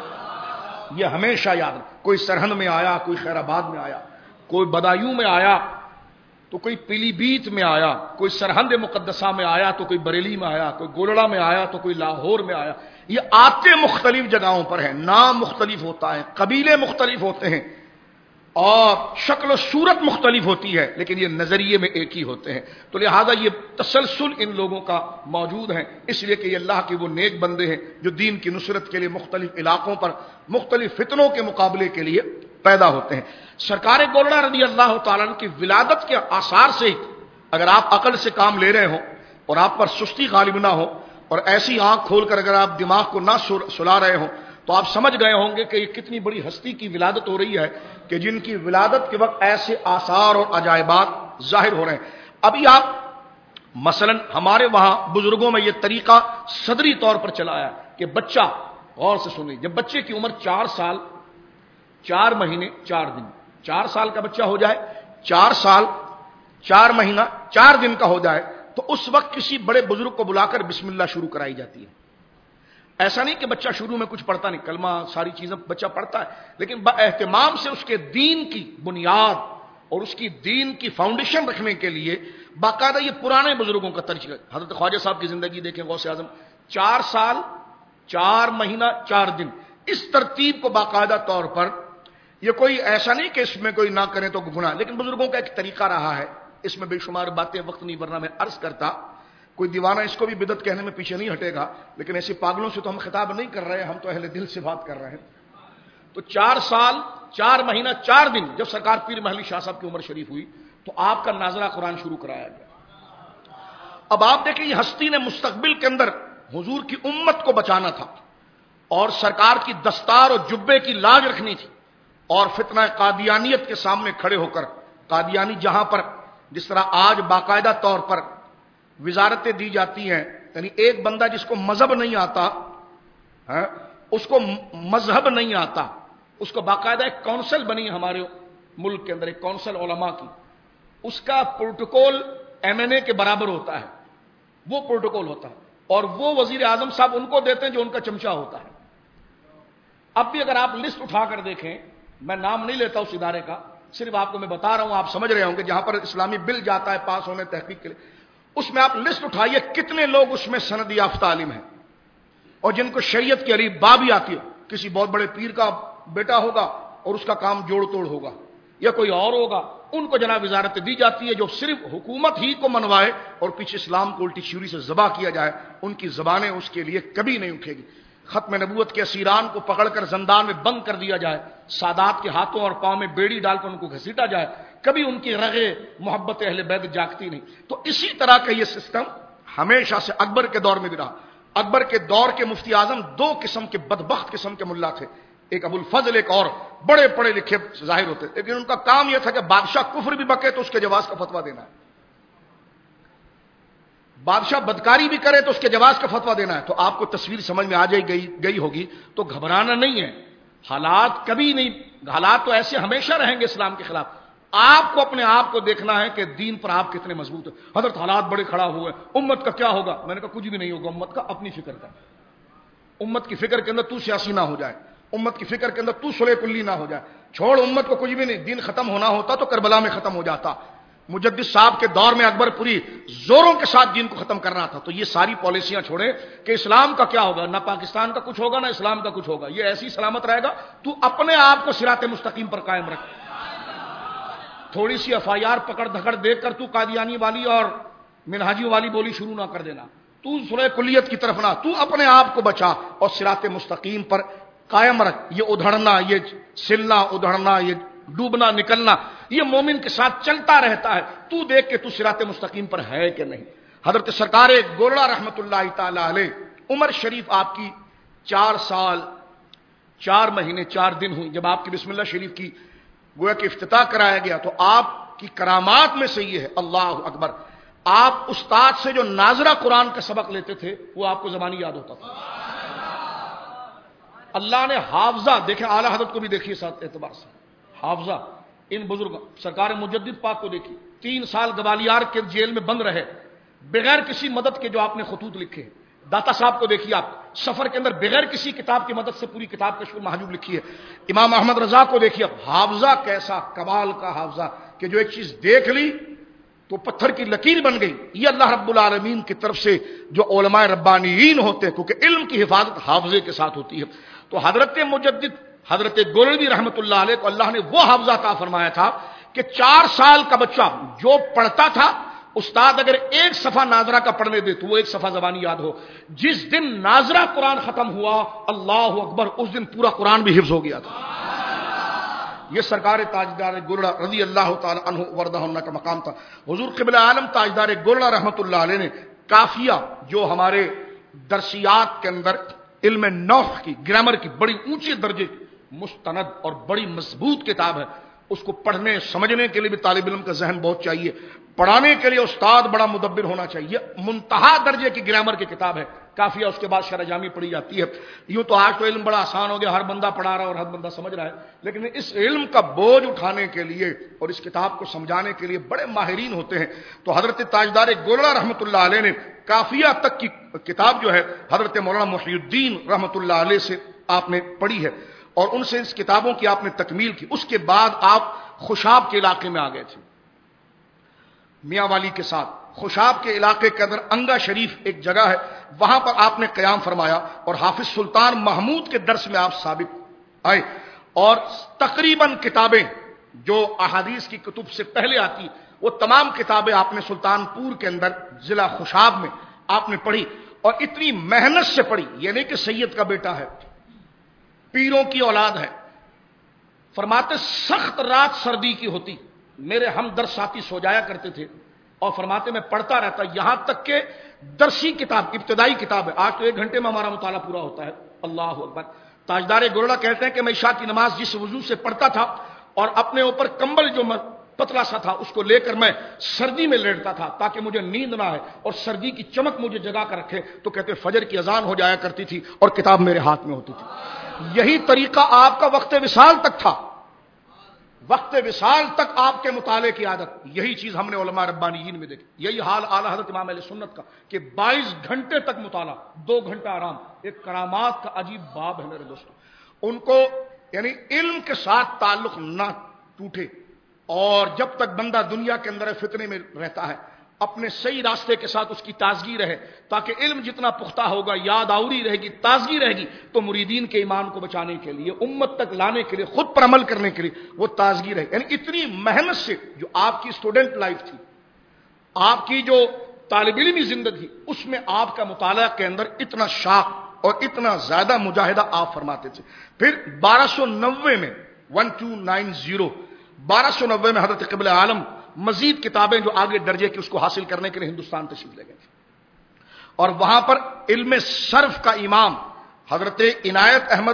یہ ہمیشہ یاد رکھ. کوئی سرہند میں آیا، کوئی خیر آباد میں آیا، کوئی بدایوں میں آیا تو کوئی پیلی بیت میں آیا، کوئی سرہند مقدسہ میں آیا تو کوئی بریلی میں آیا، کوئی گولڑا میں آیا تو کوئی لاہور میں آیا. یہ آتے مختلف جگہوں پر ہیں، نام مختلف ہوتا ہے، قبیلے مختلف ہوتے ہیں اور شکل و صورت مختلف ہوتی ہے، لیکن یہ نظریے میں ایک ہی ہوتے ہیں. تو لہذا یہ تسلسل ان لوگوں کا موجود ہے، اس لیے کہ یہ اللہ کے وہ نیک بندے ہیں جو دین کی نصرت کے لیے مختلف علاقوں پر مختلف فتنوں کے مقابلے کے لیے پیدا ہوتے ہیں. سرکار گولڑا رضی اللہ تعالیٰ عنہ کی ولادت کے آثار سے اگر آپ عقل سے کام لے رہے ہوں اور آپ پر سستی غالب نہ ہو اور ایسی آنکھ کھول کر اگر آپ دماغ کو نہ سلا رہے ہوں تو آپ سمجھ گئے ہوں گے کہ یہ کتنی بڑی ہستی کی ولادت ہو رہی ہے کہ جن کی ولادت کے وقت ایسے آثار اور عجائبات ظاہر ہو رہے ہیں. ابھی آپ مثلا ہمارے وہاں بزرگوں میں یہ طریقہ صدری طور پر چلایا ہے کہ بچہ، غور سے سنیں، جب بچے کی عمر چار سال چار مہینے چار دن چار سال کا بچہ ہو جائے، چار سال چار مہینہ چار دن کا ہو جائے تو اس وقت کسی بڑے بزرگ کو بلا کر بسم اللہ شروع کرائی جاتی ہے. ایسا نہیں کہ بچہ شروع میں کچھ پڑھتا نہیں، کلمہ ساری چیزیں بچہ پڑھتا ہے، لیکن با اہتمام سے اس کے دین کی بنیاد اور اس کی دین کی فاؤنڈیشن رکھنے کے لیے باقاعدہ یہ پرانے بزرگوں کا طریقہ. حضرت خواجہ صاحب کی زندگی دیکھیں، غوث اعظم، چار سال چار مہینہ چار دن، اس ترتیب کو باقاعدہ طور پر، یہ کوئی ایسا نہیں کہ اس میں کوئی نہ کرے تو گناہ، لیکن بزرگوں کا ایک طریقہ رہا ہے. اس میں بے شمار باتیں وقت نہیں، ورنہ میں عرض کرتا، کوئی دیوانہ اس کو بھی بدعت کہنے میں پیچھے نہیں ہٹے گا، لیکن ایسے پاگلوں سے تو ہم خطاب نہیں کر رہے ہیں، ہم تو اہل دل سے بات کر رہے ہیں. تو چار سال چار مہینہ چار دن جب سرکار پیر محلی شاہ صاحب کی عمر شریف ہوئی تو آپ کا ناظرہ قرآن شروع کرایا گیا. اب آپ دیکھیں یہ ہستی نے مستقبل کے اندر حضور کی امت کو بچانا تھا اور سرکار کی دستار اور جبے کی لاج رکھنی تھی اور فتنہ قادیانیت کے سامنے کھڑے ہو کر، قادیانی جہاں پر جس طرح آج باقاعدہ طور پر وزارتیں دی جاتی ہیں، یعنی ایک بندہ جس کو مذہب نہیں آتا ہے، اس کو مذہب نہیں آتا، اس کو باقاعدہ ایک کونسل بنی ہے ہمارے ملک کے اندر، ایک کونسل علماء کی، اس کا پروٹوکول ایم این اے کے برابر ہوتا ہے، وہ پروٹوکول ہوتا ہے اور وہ وزیر اعظم صاحب ان کو دیتے ہیں جو ان کا چمچہ ہوتا ہے. اب بھی اگر آپ لسٹ اٹھا کر دیکھیں، میں نام نہیں لیتا اس ادارے کا، صرف آپ کو میں بتا رہا ہوں، آپ سمجھ رہے ہوں کہ جہاں پر اسلامی بل جاتا ہے پاس ہونے تحقیق کے لیے، اس میں آپ لسٹ اٹھائیے کتنے لوگ اس میں سند یافتہ عالم ہیں اور جن کو شریعت کی علیف با بھی آتی ہو. کسی بہت بڑے پیر کا بیٹا ہوگا اور اس کا کام جوڑ توڑ ہوگا یا کوئی اور ہوگا، ان کو جناب وزارت دی جاتی ہے جو صرف حکومت ہی کو منوائے اور پیچھے اسلام کو الٹی چھری سے ذبح کیا جائے. ان کی زبانیں اس کے لیے کبھی نہیں اٹھے گی. ختم نبوت کے اسیران کو پکڑ کر زندان میں بند کر دیا جائے، سادات کے ہاتھوں اور پاؤں میں بیڑی ڈال کر ان کو گھسیٹا جائے، کبھی ان کی رگے محبت اہل بیت جاگتی نہیں. تو اسی طرح کا یہ سسٹم ہمیشہ سے اکبر کے دور میں بھی رہا. اکبر کے دور کے مفتی اعظم دو قسم کے بدبخت قسم کے ملا تھے، ایک ابو الفضل، ایک اور بڑے پڑھے لکھے ظاہر ہوتے، لیکن ان کا کام یہ تھا کہ بادشاہ کفر بھی بکے تو اس کے جواز کا فتویٰ دینا ہے. بادشاہ بدکاری بھی کرے تو اس کے جواز کا فتویٰ دینا ہے. تو آپ کو تصویر سمجھ میں آ جائے گئی گئی ہوگی. تو گھبرانا نہیں ہے. حالات کبھی نہیں, حالات تو ایسے ہمیشہ رہیں گے اسلام کے خلاف. آپ کو اپنے آپ کو دیکھنا ہے کہ دین پر آپ کتنے مضبوط ہیں. حضرت حالات بڑے کھڑا ہوئے, امت کا کیا ہوگا؟ میں نے کہا کچھ بھی نہیں ہوگا امت کا, اپنی فکر کا. امت کی فکر کے اندر تو سیاسی نہ ہو جائے, امت کی فکر کے اندر تو صلح کلی نہ ہو جائے. چھوڑ امت کو کچھ بھی نہیں. دین ختم ہونا ہوتا تو کربلا میں ختم ہو جاتا. مجدد صاحب کے دور میں اکبر پوری زوروں کے ساتھ دین کو ختم کرنا تھا. تو یہ ساری پالیسیاں چھوڑیں کہ اسلام کا کیا ہوگا. نہ پاکستان کا کچھ ہوگا نہ اسلام کا کچھ ہوگا. یہ ایسی سلامت رہے گا. تو اپنے آپ کو صراط مستقیم پر قائم رکھ. تھوڑی سی ایف آئی آر پکڑ دھکڑ دیکھ کر تو قادیانی والی اور منہاجی والی بولی شروع نہ کر دینا. تو صلح کلیت کی طرف نہ, تو اپنے آپ کو بچا اور صراط مستقیم پر قائم رکھ. یہ ادھڑنا, یہ سلنا ادھڑنا, یہ ڈوبنا نکلنا, یہ مومن کے ساتھ چلتا رہتا ہے. تو دیکھ کہ تو صراط مستقیم پر ہے کہ نہیں. حضرت سرکار گولڑا رحمت اللہ تعالی علیہ, عمر شریف آپ کی چار سال چار مہینے چار دن ہوئی جب آپ کی بسم اللہ شریف کی گویا کہ افتتاح کرایا گیا. تو آپ کی کرامات میں سے یہ ہے, اللہ اکبر, آپ استاد سے جو ناظرہ قرآن کا سبق لیتے تھے وہ آپ کو زبانی یاد ہوتا تھا. اللہ نے حافظہ دیکھیں, اعلی حضرت کو بھی دیکھیے ساتھ اعتبار سے, حافظہ ان بزرگ سرکار مجدد پاک کو دیکھیے, تین سال گوالیار کے جیل میں بند رہے بغیر کسی مدد کے جو آپ نے خطوط لکھے. داتا صاحب کو دیکھیے آپ, سفر کے اندر بغیر کسی کتاب کی مدد سے پوری کتاب کشف المحجوب لکھی ہے. امام احمد رضا کو دیکھیے آپ, حافظہ کیسا کمال کا حافظہ کہ جو ایک چیز دیکھ لی تو پتھر کی لکیر بن گئی. یہ اللہ رب العالمین کی طرف سے جو علماء ربانیین ہوتے ہیں, کیونکہ علم کی حفاظت حافظے کے ساتھ ہوتی ہے. تو حضرت مجدد حضرت گولڑوی رحمت اللہ علیہ کو اللہ نے وہ حافظہ عطا فرمایا تھا کہ چار سال کا بچہ جو پڑھتا تھا, استاد اگر ایک صفحہ ناظرہ کا پڑھنے دے تو وہ ایک صفحہ زبانی یاد ہو. جس دن ناظرہ قرآن ختم ہوا, اللہ اکبر, اس دن پورا قرآن بھی حفظ ہو گیا تھا. یہ سرکار تاجدار گولڑا رضی اللہ تعالی عنہ وردہ عنہ کا مقام تھا. حضور قبلہ عالم تاجدار گولڑا رحمت اللہ علیہ نے کافیہ, جو ہمارے درسیات کے اندر علم نحو کی گرامر کی بڑی اونچے درجے مستند اور بڑی مضبوط کتاب ہے, اس کو پڑھنے سمجھنے کے لیے بھی طالب علم کا ذہن بہت چاہیے, پڑھانے کے لیے استاد بڑا مدبر ہونا چاہیے. منتہا درجے کی گرامر کی کتاب ہے کافیہ, اس کے بعد شرح جامی پڑھی جاتی ہے. یوں تو آج تو علم بڑا آسان ہو گیا, ہر بندہ پڑھا رہا ہے اور ہر بندہ سمجھ رہا ہے, لیکن اس علم کا بوجھ اٹھانے کے لیے اور اس کتاب کو سمجھانے کے لیے بڑے ماہرین ہوتے ہیں. تو حضرت تاجدار گولڑا رحمت اللہ علیہ نے کافیہ تک کی کتاب جو ہے حضرت مولانا محی الدین رحمت اللہ علیہ سے آپ نے پڑھی ہے اور ان سے اس کتابوں کی آپ نے تکمیل کی. اس کے بعد آپ خوشاب کے علاقے میں آ گئے تھے میاں والی کے ساتھ. خوشاب کے علاقے کے اندر انگا شریف ایک جگہ ہے, وہاں پر آپ نے قیام فرمایا اور حافظ سلطان محمود کے درس میں آپ ثابت آئے. اور تقریباً کتابیں جو احادیث کی کتب سے پہلے آتی وہ تمام کتابیں آپ نے سلطان پور کے اندر ضلع خوشاب میں آپ نے پڑھی, اور اتنی محنت سے پڑھی. یہ نہیں کہ سید کا بیٹا ہے, پیروں کی اولاد ہے. فرماتے سخت رات سردی کی ہوتی, میرے ہم درس ساتھی سو جایا کرتے تھے اور فرماتے میں پڑھتا رہتا, یہاں تک کہ درسی کتاب ابتدائی کتاب ہے, آج تو ایک گھنٹے میں ہمارا مطالعہ پورا ہوتا ہے. اللہ اکبر. تاجدار گولڑا کہتے ہیں کہ میں عشاء کی نماز جس وضو سے پڑھتا تھا اور اپنے اوپر کمبل جو پتلا سا تھا اس کو لے کر میں سردی میں لیٹتا تھا تاکہ مجھے نیند نہ آئے اور سردی کی چمک مجھے جگا کر رکھے. تو کہتے فجر کی اذان ہو جایا کرتی تھی اور کتاب میرے ہاتھ میں ہوتی تھی. یہی طریقہ آپ کا وقت وصال تک تھا, وقت وصال تک آپ کے مطالعے کی عادت. یہی چیز ہم نے علماء ربانیین میں دیکھی. یہی حال اعلی حضرت امام اہل سنت کا کہ بائیس گھنٹے تک مطالعہ, دو گھنٹہ آرام. ایک کرامات کا عجیب باب ہے میرے دوستوں. ان کو یعنی علم کے ساتھ تعلق نہ ٹوٹے, اور جب تک بندہ دنیا کے اندر فتنے میں رہتا ہے اپنے صحیح راستے کے ساتھ اس کی تازگی رہے, تاکہ علم جتنا پختہ ہوگا, یاد آوری رہے گی, تازگی رہے گی, تو مریدین کے ایمان کو بچانے کے لیے, امت تک لانے کے لیے, خود پر عمل کرنے کے لیے وہ تازگی رہے. یعنی اتنی محنت سے جو آپ کی اسٹوڈنٹ لائف تھی, آپ کی جو طالب علمی زندگی, اس میں آپ کا مطالعہ کے اندر اتنا شاق اور اتنا زیادہ مجاہدہ آپ فرماتے تھے. پھر بارہ سو نوے میں ون ٹو نائن زیرو بارہ سو نوے میں حضرت قبلہ عالم مزید کتابیں جو آگے درجے کی اس کو حاصل کرنے کے لیے ہندوستان تشریف لے گئے تھے, اور وہاں پر علم صرف کا امام حضرت عنایت احمد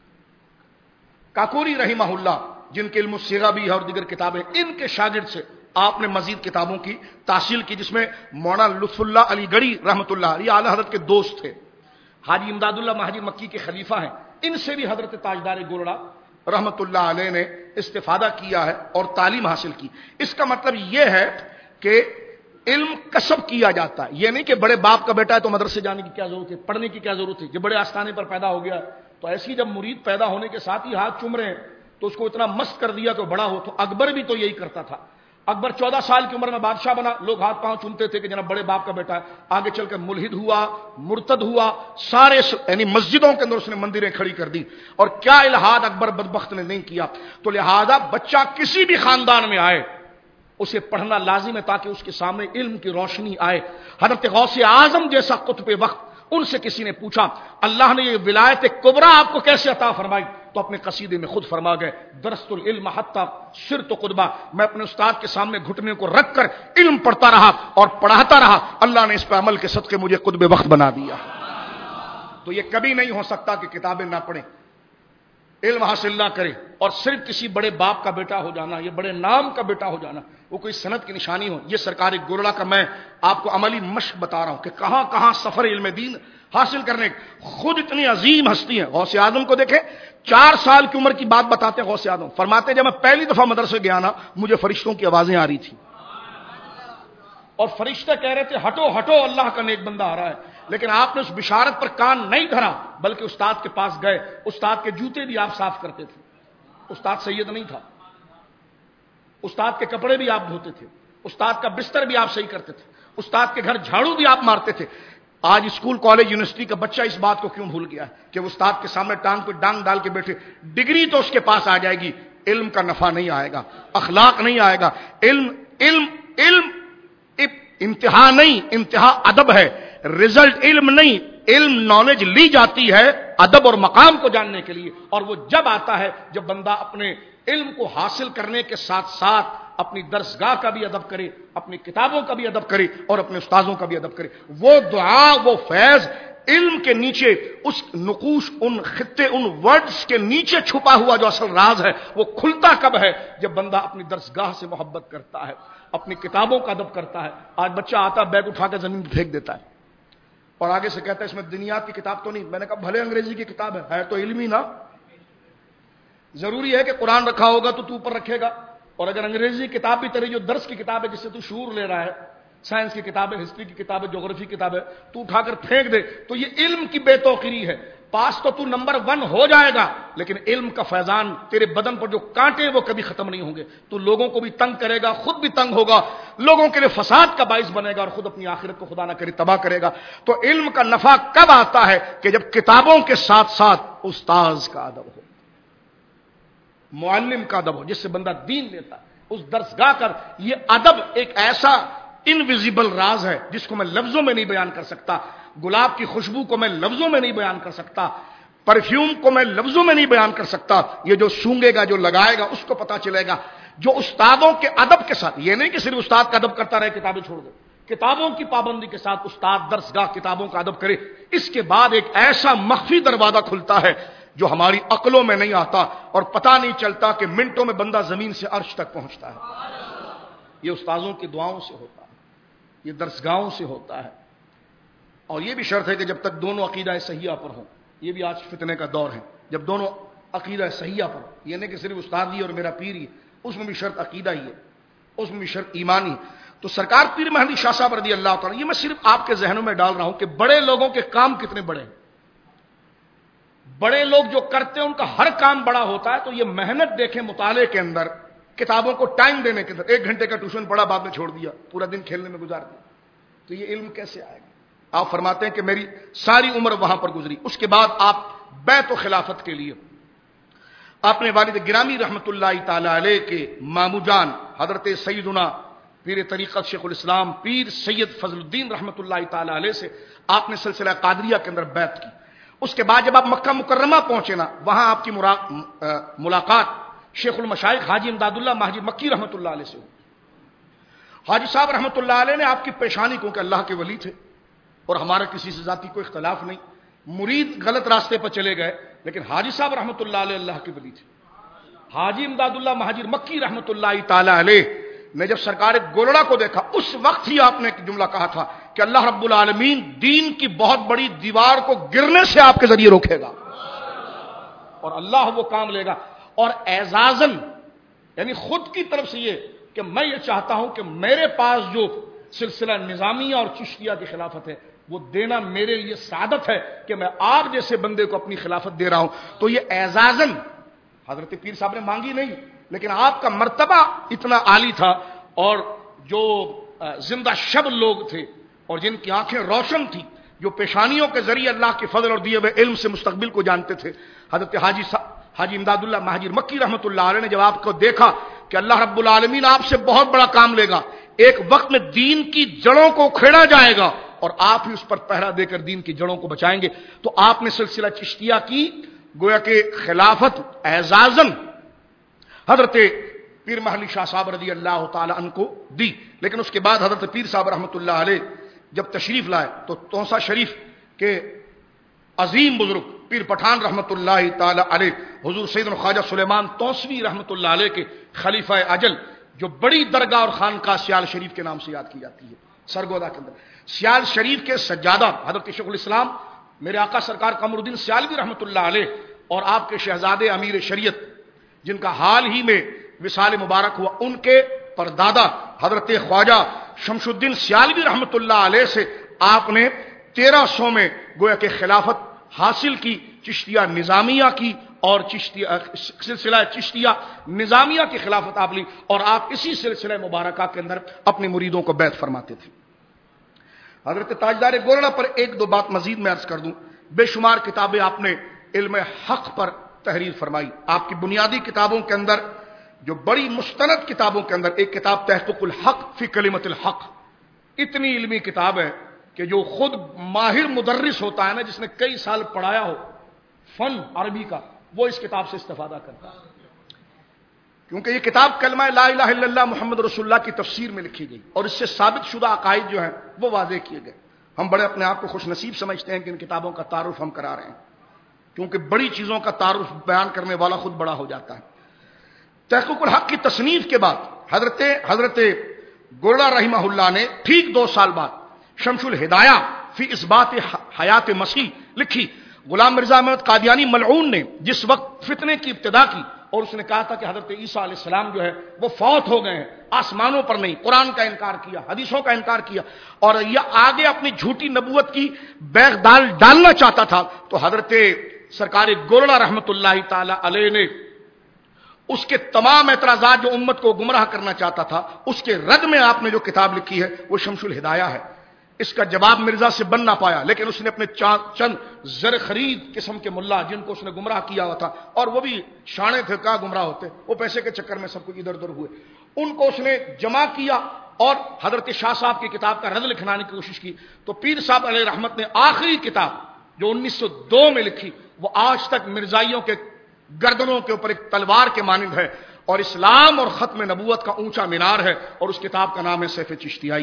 کاکوری رحمہ اللہ, جن کے علم الصیغہ بھی ہے اور دیگر کتابیں, ان کے شاگرد سے آپ نے مزید کتابوں کی تحصیل کی، جس میں مولانا لطف اللہ علی گڑھی رحمۃ اللہ علیہ اعلی حضرت کے دوست تھے، حاجی امداد اللہ مہاجر مکی کے خلیفہ ہیں، ان سے بھی حضرت تاجدار گولڑا رحمۃ اللہ علیہ نے استفادہ کیا ہے اور تعلیم حاصل کی۔ اس کا مطلب یہ ہے کہ علم کسب کیا جاتا ہے، یہ نہیں کہ بڑے باپ کا بیٹا ہے تو مدرسے جانے کی کیا ضرورت ہے، پڑھنے کی کیا ضرورت ہے، جب بڑے آستانے پر پیدا ہو گیا تو ایسی جب مرید پیدا ہونے کے ساتھ ہی ہاتھ چوم رہے ہیں تو اس کو اتنا مست کر دیا کہ بڑا ہو۔ تو اکبر بھی تو یہی کرتا تھا، اکبر چودہ سال کی عمر میں بادشاہ بنا، لوگ ہاتھ پاؤں چومتے تھے کہ جناب بڑے باپ کا بیٹا ہے، آگے چل کر ملحد ہوا، مرتد ہوا، سارے یعنی مسجدوں کے اندر اس نے مندریں کھڑی کر دی، اور کیا الہاد اکبر بدبخت نے نہیں کیا۔ تو لہذا بچہ کسی بھی خاندان میں آئے اسے پڑھنا لازم ہے تاکہ اس کے سامنے علم کی روشنی آئے۔ حضرت غوث اعظم جیسا قطب وقت، ان سے کسی نے پوچھا اللہ نے یہ ولایت کبریٰ آپ کو کیسے عطا فرمائی، تو اپنے قصیدے میں خود فرما گئے درست العلم حتی صرت قطبہ، میں اپنے استاد کے سامنے گھٹنے کو رکھ کر علم پڑھتا رہا اور پڑھاتا رہا، اللہ نے اس پہ عمل کے صدقے مجھے قطب وقت بنا دیا۔ تو یہ کبھی نہیں ہو سکتا کہ کتابیں نہ پڑھیں، علم حاصل نہ کرے اور صرف کسی بڑے باپ کا بیٹا ہو جانا، یہ بڑے نام کا بیٹا ہو جانا وہ کوئی سند کی نشانی ہو۔ یہ سرکار گولڑا کا میں آپ کو عملی مشق بتا رہا ہوں کہ کہاں کہاں سفر علم دین حاصل کرنے، خود اتنی عظیم ہستی ہیں۔ غوث اعظم کو دیکھیں، چار سال کی عمر کی بات بتاتے ہیں غوث اعظم، فرماتے ہیں جب میں پہلی دفعہ مدرسے گیا نا مجھے فرشتوں کی آوازیں آ رہی تھی اور فرشتے کہہ رہے تھے ہٹو ہٹو اللہ کا نیک بندہ آ رہا ہے، لیکن آپ نے اس بشارت پر کان نہیں دھرا بلکہ استاد کے پاس گئے، استاد کے جوتے بھی آپ صاف کرتے تھے، استاد سید نہیں تھا، استاد کے کپڑے بھی آپ دھوتے تھے، استاد کا بستر بھی آپ صحیح کرتے تھے، استاد کے گھر جھاڑو بھی آپ مارتے تھے۔ آج اسکول کالج یونیورسٹی کا بچہ اس بات کو کیوں بھول گیا ہے کہ وہ استاد کے سامنے ٹانگ پہ ڈانگ ڈال کے بیٹھے، ڈگری تو اس کے پاس آ جائے گی، علم کا نفع نہیں آئے گا، اخلاق نہیں آئے گا۔ علم علم علم انتہا نہیں، انتہا ادب ہے، رزلٹ علم نہیں، علم نالج لی جاتی ہے ادب اور مقام کو جاننے کے لیے، اور وہ جب آتا ہے جب بندہ اپنے علم کو حاصل کرنے کے ساتھ ساتھ اپنی درسگاہ کا بھی ادب کرے، اپنی کتابوں کا بھی ادب کرے اور اپنے استاذوں کا بھی ادب کرے۔ وہ دعا، وہ فیض علم کے نیچے، اس نقوش، ان خطے، ان ورڈز کے نیچے چھپا ہوا جو اصل راز ہے وہ کھلتا کب ہے؟ جب بندہ اپنی درسگاہ سے محبت کرتا ہے، اپنی کتابوں کا ادب کرتا ہے۔ آج بچہ آتا بیگ اٹھا کے زمین پہ پھینک دیتا ہے اور آگے سے کہتا ہے اس میں دنیا کی کتاب تو نہیں۔ میں نے کہا بھلے انگریزی کی کتاب ہے ہے تو علمی نا، ضروری ہے کہ قرآن رکھا ہوگا تو تو اوپر رکھے گا، اور اگر انگریزی کتاب بھی تیری جو درس کی کتاب ہے جس سے تو شعور لے رہا ہے، سائنس کی کتاب ہے، ہسٹری کی کتاب ہے، جغرافی کی کتاب ہے، تو اٹھا کر پھینک دے تو یہ علم کی بے توقیری ہے۔ پاس تو تو نمبر ون ہو جائے گا لیکن علم کا فیضان تیرے بدن پر جو کانٹے وہ کبھی ختم نہیں ہوں گے، تو لوگوں کو بھی تنگ کرے گا، خود بھی تنگ ہوگا، لوگوں کے لیے فساد کا باعث بنے گا اور خود اپنی آخرت کو خدا نہ کرے تباہ کرے گا۔ تو علم کا نفع کب آتا ہے؟ کہ جب کتابوں کے ساتھ ساتھ استاذ کا ادب ہو، معلم کا ادب ہو، جس سے بندہ دین لیتا ہے، اس درسگاہ کر۔ یہ ادب ایک ایسا انویزیبل راز ہے جس کو میں لفظوں میں نہیں بیان کر سکتا۔ گلاب کی خوشبو کو میں لفظوں میں نہیں بیان کر سکتا، پرفیوم کو میں لفظوں میں نہیں بیان کر سکتا، یہ جو سونگے گا، جو لگائے گا اس کو پتا چلے گا۔ جو استادوں کے ادب کے ساتھ، یہ نہیں کہ صرف استاد کا ادب کرتا رہے کتابیں چھوڑ دے، کتابوں کی پابندی کے ساتھ استاد درسگاہ کتابوں کا ادب کرے، اس کے بعد ایک ایسا مخفی دروازہ کھلتا ہے جو ہماری عقلوں میں نہیں آتا اور پتہ نہیں چلتا کہ منٹوں میں بندہ زمین سے عرش تک پہنچتا ہے۔ یہ استاذوں کی دعاؤں سے ہوتا ہے، یہ درسگاہوں سے ہوتا ہے، اور یہ بھی شرط ہے کہ جب تک دونوں عقیدہ صحیحہ پر ہوں۔ یہ بھی آج فتنے کا دور ہے، جب دونوں عقیدہ صحیحہ پر ہوں، یہ نہیں کہ صرف استاد ہی اور میرا پیر ہی، اس میں بھی شرط عقیدہ ہی ہے، اس میں بھی شرط ایمانی۔ تو سرکار پیر مہدی شاہ صاحب رضی اللہ تعالیٰ، یہ میں صرف آپ کے ذہنوں میں ڈال رہا ہوں کہ بڑے لوگوں کے کام کتنے بڑے ہیں۔ بڑے لوگ جو کرتے ہیں ان کا ہر کام بڑا ہوتا ہے، تو یہ محنت دیکھیں مطالعے کے اندر، کتابوں کو ٹائم دینے کے اندر، ایک گھنٹے کا ٹیوشن پڑھا بعد میں چھوڑ دیا، پورا دن کھیلنے میں گزار دیا، تو یہ علم کیسے آئے گا؟ آپ فرماتے ہیں کہ میری ساری عمر وہاں پر گزری، اس کے بعد آپ بیعت و خلافت کے لیے اپنے والد گرامی رحمت اللہ تعالی علیہ کے مامو جان حضرت سیدنا پیر طریقت شیخ الاسلام پیر سید فضل الدین رحمت اللہ تعالی علیہ سے آپ نے سلسلہ قادریہ کے اندر بیعت کی۔ اس کے بعد جب آپ مکہ مکرمہ پہنچے نا، وہاں آپ کی ملاقات شیخ المشائخ حاجی امداد اللہ مہاجر مکی رحمت اللہ علیہ سے ہوئی۔ حاجی صاحب رحمت اللہ علیہ نے آپ کی پیشانی کو کہ اللہ کے ولی تھے اور ہمارا کسی سے ذاتی کوئی اختلاف نہیں، مرید غلط راستے پر چلے گئے لیکن حاجی صاحب رحمت اللہ علیہ اللہ کے ولی تھے۔ حاجی امداد اللہ مہاجر مکی رحمت اللہ تعالی علیہ نے جب سرکار گولڑا کو دیکھا اس وقت ہی آپ نے ایک جملہ کہا تھا کہ اللہ رب العالمین دین کی بہت بڑی دیوار کو گرنے سے آپ کے ذریعے روکے گا اور اللہ وہ کام لے گا. اور اعزازن یعنی خود کی طرف سے یہ کہ میں یہ چاہتا ہوں کہ میرے پاس جو سلسلہ نظامیہ اور چشتیہ کی خلافت ہے وہ دینا میرے لیے سعادت ہے کہ میں آپ جیسے بندے کو اپنی خلافت دے رہا ہوں. تو یہ اعزازن حضرت پیر صاحب نے مانگی نہیں, لیکن آپ کا مرتبہ اتنا عالی تھا اور جو زندہ شب لوگ تھے اور جن کی آنکھیں روشن تھی, جو پیشانیوں کے ذریعے اللہ کے فضل اور دیے ہوئے علم سے مستقبل کو جانتے تھے, حضرت حاجی حاجی امداد اللہ مہاجر مکی رحمۃ اللہ علیہ نے جب آپ کو دیکھا کہ اللہ رب العالمین آپ سے بہت بڑا کام لے گا, ایک وقت میں دین کی جڑوں کو کھیڑا جائے گا اور آپ ہی اس پر پہرا دے کر دین کی جڑوں کو بچائیں گے, تو آپ نے سلسلہ چشتیہ کی گویا کہ خلافت اعزازن حضرت پیر محلی شاہ صاحب رضی اللہ تعالی عنہ کو دی. لیکن اس کے بعد حضرت پیر صاحب رحمۃ اللہ علیہ جب تشریف لائے تو توسا شریف کے عظیم بزرگ پیر پٹھان رحمۃ اللہ تعالی علیہ حضور سیدنا خواجہ سلیمان توسوی رحمۃ اللہ علیہ کے خلیفہ اجل, جو بڑی درگاہ اور خانقاہ سیال شریف کے نام سے یاد کی جاتی ہے سرگودا کے اندر, سیال شریف کے سجادہ حضرت شیخ الاسلام میرے آقا سرکار قمر الدین سیالوی رحمۃ اللہ علیہ اور آپ کے شہزادے امیر شریعت جن کا حال ہی میں وصال مبارک ہوا, ان کے پردادا حضرت خواجہ شمس الدین سیالوی رحمۃ اللہ علیہ سے آپ نے تیرہ سو میں گویا کہ خلافت حاصل کی, چشتیہ نظامیہ کی اور چشتیہ سلسلہ چشتیہ نظامیہ کی خلافت آپ لی اور آپ اسی سلسلہ مبارکہ کے اندر اپنے مریدوں کو بیعت فرماتے تھے. حضرت تاجدار گولڑا پر ایک دو بات مزید میں عرض کر دوں. بے شمار کتابیں آپ نے علم حق پر تحریر فرمائی. آپ کی بنیادی کتابوں کے اندر جو بڑی مستند کتابوں کے اندر ایک کتاب تحقیق الحق فی کلمۃ الحق, اتنی علمی کتاب ہے کہ جو خود ماہر مدرس ہوتا ہے نا, جس نے کئی سال پڑھایا ہو فن عربی کا, وہ اس کتاب سے استفادہ کرتا ہے, کیونکہ یہ کتاب کلمہ لا الہ الا اللہ محمد رسول اللہ کی تفسیر میں لکھی گئی اور اس سے ثابت شدہ عقائد جو ہیں وہ واضح کیے گئے. ہم بڑے اپنے آپ کو خوش نصیب سمجھتے ہیں کہ ان کتابوں کا تعارف ہم کرا رہے ہیں, کیونکہ بڑی چیزوں کا تعارف بیان کرنے والا خود بڑا ہو جاتا ہے. تحقیق الحق کی تصنیف کے بعد حضرت حضرت گولڑا رحمہ اللہ نے ٹھیک دو سال بعد شمس الہدایہ فی اثبات حیات مسیح لکھی. غلام مرزا احمد قادیانی ملعون نے جس وقت فتنے کی ابتدا کی اور اس نے کہا تھا کہ حضرت عیسیٰ علیہ السلام جو ہے وہ فوت ہو گئے ہیں, آسمانوں پر نہیں, قرآن کا انکار کیا, حدیثوں کا انکار کیا اور یہ آگے اپنی جھوٹی نبوت کی بیغ ڈال ڈالنا چاہتا تھا, تو حضرت سرکار گولڑا رحمۃ اللہ تعالی علیہ نے اس کے تمام اعتراضات جو امت کو گمراہ کرنا چاہتا تھا اس کے رد میں آپ نے جو کتاب لکھی ہے وہ شمس الہدایہ ہے. اس کا جواب مرزا سے بن نہ پایا, لیکن اس نے اپنے چند زر خرید قسم کے ملا جن کو اس نے گمراہ کیا ہوا تھا, اور وہ بھی شانے تھے, کہاں گمراہ ہوتے, وہ پیسے کے چکر میں سب کچھ ادھر ادھر ہوئے, ان کو اس نے جمع کیا اور حضرت شاہ صاحب کی کتاب کا رد لکھوانے کی کوشش کی. تو پیر صاحب علیہ رحمت نے آخری کتاب جو انیس سو دو میں لکھی وہ آج تک مرزائیوں کے گردنوں کے اوپر ایک تلوار کے مانند ہے اور اسلام اور ختم نبوت کا اونچا مینار ہے, اور اس کتاب کا نام ہے سیف چشتیائی.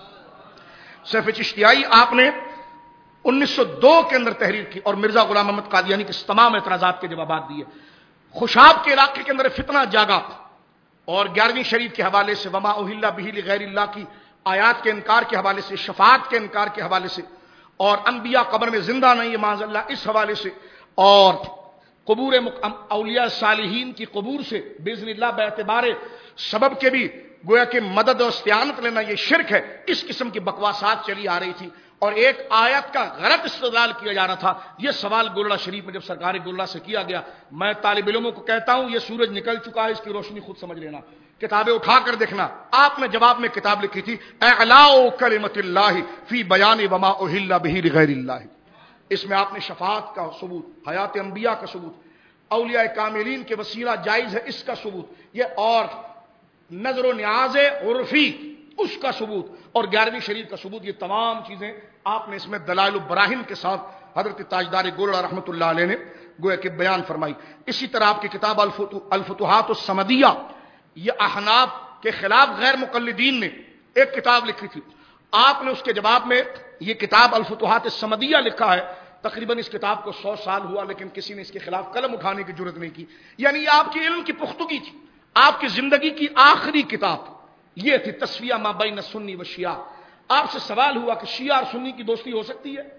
سیف چشتیائی آپ نے انیس سو دو کے اندر تحریر کی اور مرزا غلام احمد قادیانی کے تمام اعتراضات کے جوابات دیے. خوشاب کے علاقے کے اندر فتنہ جاگا اور گیارہویں شریف کے حوالے سے وما اہل بہ لغیر اللہ کی آیات کے انکار کے حوالے سے, شفاعت کے انکار کے حوالے سے, اور انبیاء قبر میں زندہ نہیں ہے معاذ اللہ اس حوالے سے, اور قبور اولیاء صالحین کی قبور سے باذن اللہ باعتبار سبب کے بھی گویا کہ مدد اور استعانت لینا یہ شرک ہے. اس قسم کی بکواسات چلی آ رہی تھی اور ایک آیت کا غلط استدلال کیا جا رہا تھا. یہ سوال گولڑا شریف میں جب سرکار گولڑا سے کیا گیا, میں طالب علموں کو کہتا ہوں یہ سورج نکل چکا ہے, اس کی روشنی خود سمجھ لینا, کتابیں اٹھا کر دیکھنا. آپ نے جواب میں کتاب لکھی تھی اعلاء کلمۃ اللہ فی بیان وما اہل بہ لغیر اللہ. اس میں آپ نے شفاعت کا ثبوت, حیات انبیاء کا ثبوت, اولیاء کاملین کے وسیلہ جائز ہے اس کا ثبوت, یہ اور نظر و نیاز عرفی اس کا ثبوت, اور گیارہویں شریف کا ثبوت, یہ تمام چیزیں آپ نے اس میں دلائل و براہین کے ساتھ حضرت تاجدار گولڑا رحمۃ اللہ علیہ نے گویا کہ بیان فرمائی. اسی طرح آپ کی کتاب الفتوحات الصمدیہ, یہ احناف کے خلاف غیر مقلدین نے ایک کتاب لکھی تھی, آپ نے اس کے جواب میں یہ کتاب الفتوحات الصمدیہ لکھا ہے. تقریباً اس کتاب کو سو سال ہوا لیکن کسی نے اس کے خلاف قلم اٹھانے کی جرت نہیں کی. یعنی یہ آپ کی علم کی پختگی تھی, آپ کی زندگی کی آخری کتاب, یہ تھی تسویہ ما بین سنی و شیعہ. آپ سے سوال ہوا کہ شیعہ اور سنی کی دوستی ہو سکتی ہے؟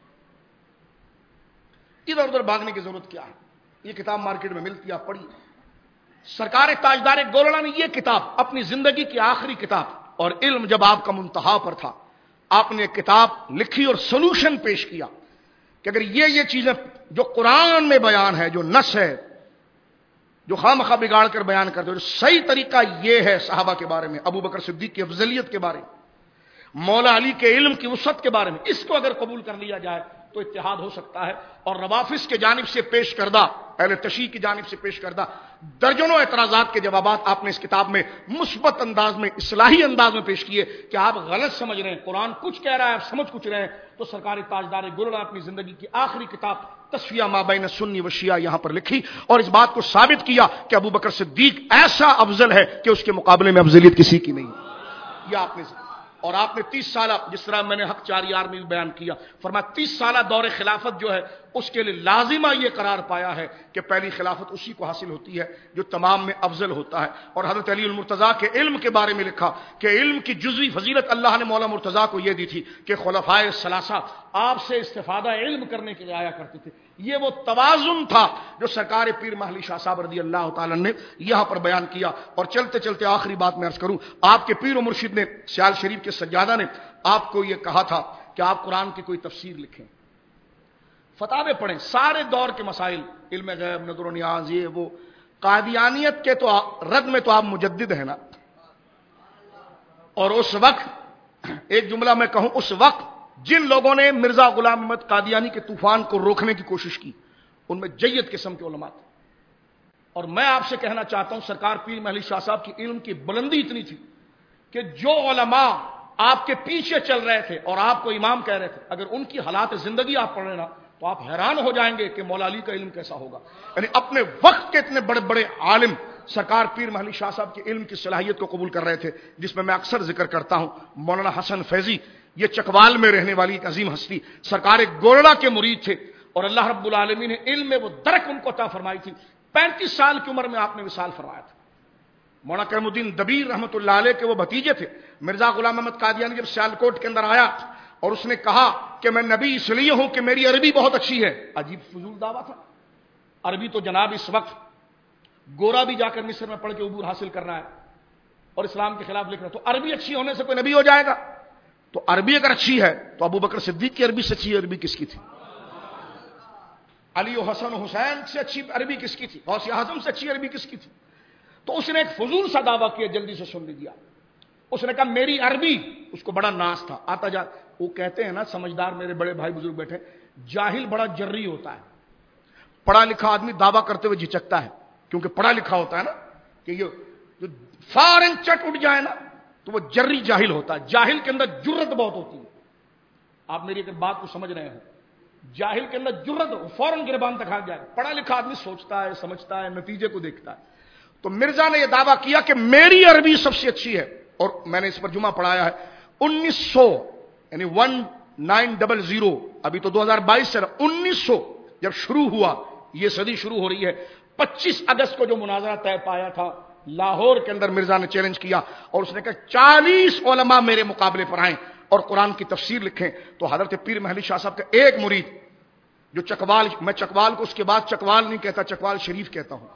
ادھر ادھر بھاگنے کی ضرورت کیا ہے؟ یہ کتاب مارکیٹ میں ملتی ہے، آپ پڑھیے. سرکار تاجدار گولڑا نے یہ کتاب اپنی زندگی کی آخری کتاب، اور علم جب آپ کا منتہا پر تھا، آپ نے ایک کتاب لکھی اور سولوشن پیش کیا کہ اگر یہ یہ چیزیں جو قرآن میں بیان ہے، جو نص ہے، جو خواہ بگاڑ کر بیان کرتے ہو، صحیح طریقہ یہ ہے صحابہ کے بارے میں، ابو بکر صدیق کی افضلیت کے بارے میں، مولا علی کے علم کی وسعت کے بارے میں، اس کو اگر قبول کر لیا جائے تو اتحاد ہو سکتا ہے. اور روافظ کے جانب سے پیش کردہ، اہل تشیع کی جانب سے پیش کردہ درجنوں اعتراضات کے جوابات آپ نے اس کتاب میں مثبت انداز میں، اصلاحی انداز میں پیش کیے کہ آپ غلط سمجھ رہے ہیں، قرآن کچھ کہہ رہا ہے، آپ سمجھ کچھ رہے ہیں. تو سرکار تاجدار گولڑا اپنی زندگی کی آخری کتاب تسویہ ما بین سنی و شیعہ یہاں پر لکھی اور اس بات کو ثابت کیا کہ ابو بکر صدیق ایسا افضل ہے کہ اس کے مقابلے میں افضلیت کسی کی نہیں. یہ آپ نے اور آپ نے تیس سالہ، جس طرح میں نے حق چار یار میں بھی بیان کیا، فرمایا تیس سالہ دور خلافت جو ہے اس کے لیے لازمہ یہ قرار پایا ہے کہ پہلی خلافت اسی کو حاصل ہوتی ہے جو تمام میں افضل ہوتا ہے. اور حضرت علی المرتضیٰ کے علم کے بارے میں لکھا کہ علم کی جزوی فضیلت اللہ نے مولا مرتضیٰ کو یہ دی تھی کہ خلفائے ثلاثہ آپ سے استفادہ علم کرنے کے لیے آیا کرتے تھے. یہ وہ توازن تھا جو سرکار پیر محلی شاہ صاحب رضی اللہ تعالیٰ نے یہاں پر بیان کیا. اور چلتے چلتے آخری بات میں عرض کروں، آپ کے پیر و مرشد نے، سیال شریف کے سجادہ نے آپ کو یہ کہا تھا کہ آپ قرآن کی کوئی تفسیر لکھیں، فتاوے پڑھیں، سارے دور کے مسائل، علم غیب، نظر و نیاز، یہ وہ. قادیانیت کے تو رد میں تو آپ مجدد ہیں نا. اور اس وقت ایک جملہ میں کہوں، اس وقت جن لوگوں نے مرزا غلام احمد قادیانی کے طوفان کو روکنے کی کوشش کی ان میں جید قسم کے علماء تھے. اور میں آپ سے کہنا چاہتا ہوں، سرکار پیر محلی شاہ صاحب کی علم کی بلندی اتنی تھی کہ جو علماء آپ کے پیچھے چل رہے تھے اور آپ کو امام کہہ رہے تھے، اگر ان کی حالات زندگی آپ پڑھ رہے نا تو آپ حیران ہو جائیں گے کہ مولا علی کا علم کیسا ہوگا. یعنی اپنے وقت کے اتنے بڑے بڑے عالم سرکار پیر محلی شاہ صاحب کے علم کی صلاحیت کو قبول کر رہے تھے، جس میں میں اکثر ذکر کرتا ہوں مولانا حسن فیضی. یہ چکوال میں رہنے والی ایک عظیم ہستی سرکار گولڑا کے مرید تھے اور اللہ رب العالمین نے علم میں وہ درک ان کو عطا فرمائی تھی. پینتیس سال کی عمر میں آپ نے وصال فرمایا تھا. مولانا کرم الدین دبیر رحمۃ اللہ علیہ کے وہ بھتیجے تھے. مرزا غلام احمد قادیانی جب سیالکوٹ کے اندر آیا اور اس نے کہا کہ میں نبی اس لیے ہوں کہ میری عربی بہت اچھی ہے، عجیب فضول دعویٰ تھا. عربی تو جناب اس وقت گورا بھی جا کر مصر میں پڑھ کے عبور حاصل کر رہا ہے اور اسلام کے خلاف لکھ رہا ہے. تو عربی اچھی ہونے سے کوئی نبی ہو جائے گا؟ تو عربی اگر اچھی ہے تو ابو بکر صدیق کی عربی سے اچھی عربی کس کی تھی؟ علی و حسن و حسین سے اچھی عربی کس کی تھی؟ غوث اعظم سے اچھی عربی کس کی تھی؟ تو اس نے ایک فضول سا دعویٰ کیا، جلدی سے سن لیجیے. اس نے کہا میری عربی، اس کو بڑا ناز تھا، آتا جا. وہ کہتے ہیں نا سمجھدار میرے بڑے بھائی بزرگ بیٹھے، جاہل بڑا جرری ہوتا ہے. پڑھا لکھا آدمی دعویٰ کرتے ہوئے جھچکتا ہے کیونکہ پڑھا لکھا ہوتا ہے نا، کہ یہ جو فارن چٹ اٹھ جائے نا تو وہ جرری جاہل ہوتا ہے. جاہل کے اندر جرت بہت ہوتی ہے. آپ میری اگر بات کو سمجھ رہے ہیں، جاہل کے اندر جرت فوراً گربان تک آ جائے. پڑھا لکھا آدمی سوچتا ہے، سمجھتا ہے، نتیجے کو دیکھتا ہے. تو مرزا نے یہ دعویٰ کیا کہ میری عربی سب سے اچھی ہے. اور میں نے اس پر جمعہ پڑھایا ہے. انیس سو یعنی ون نائن ڈبل زیرو ابھی تو دو ہزار بائیس سے انیس سو جب شروع ہوا، یہ صدی شروع ہو رہی ہے، پچیس اگست کو جو مناظرہ طے پایا تھا لاہور کے اندر، مرزا نے چیلنج کیا اور اس نے کہا چالیس علماء میرے مقابلے پر آئیں اور قرآن کی تفسیر لکھیں. تو حضرت پیر محلی شاہ صاحب کا ایک مرید جو چکوال، میں چکوال کو اس کے بعد چکوال نہیں کہتا، چکوال شریف کہتا ہوں،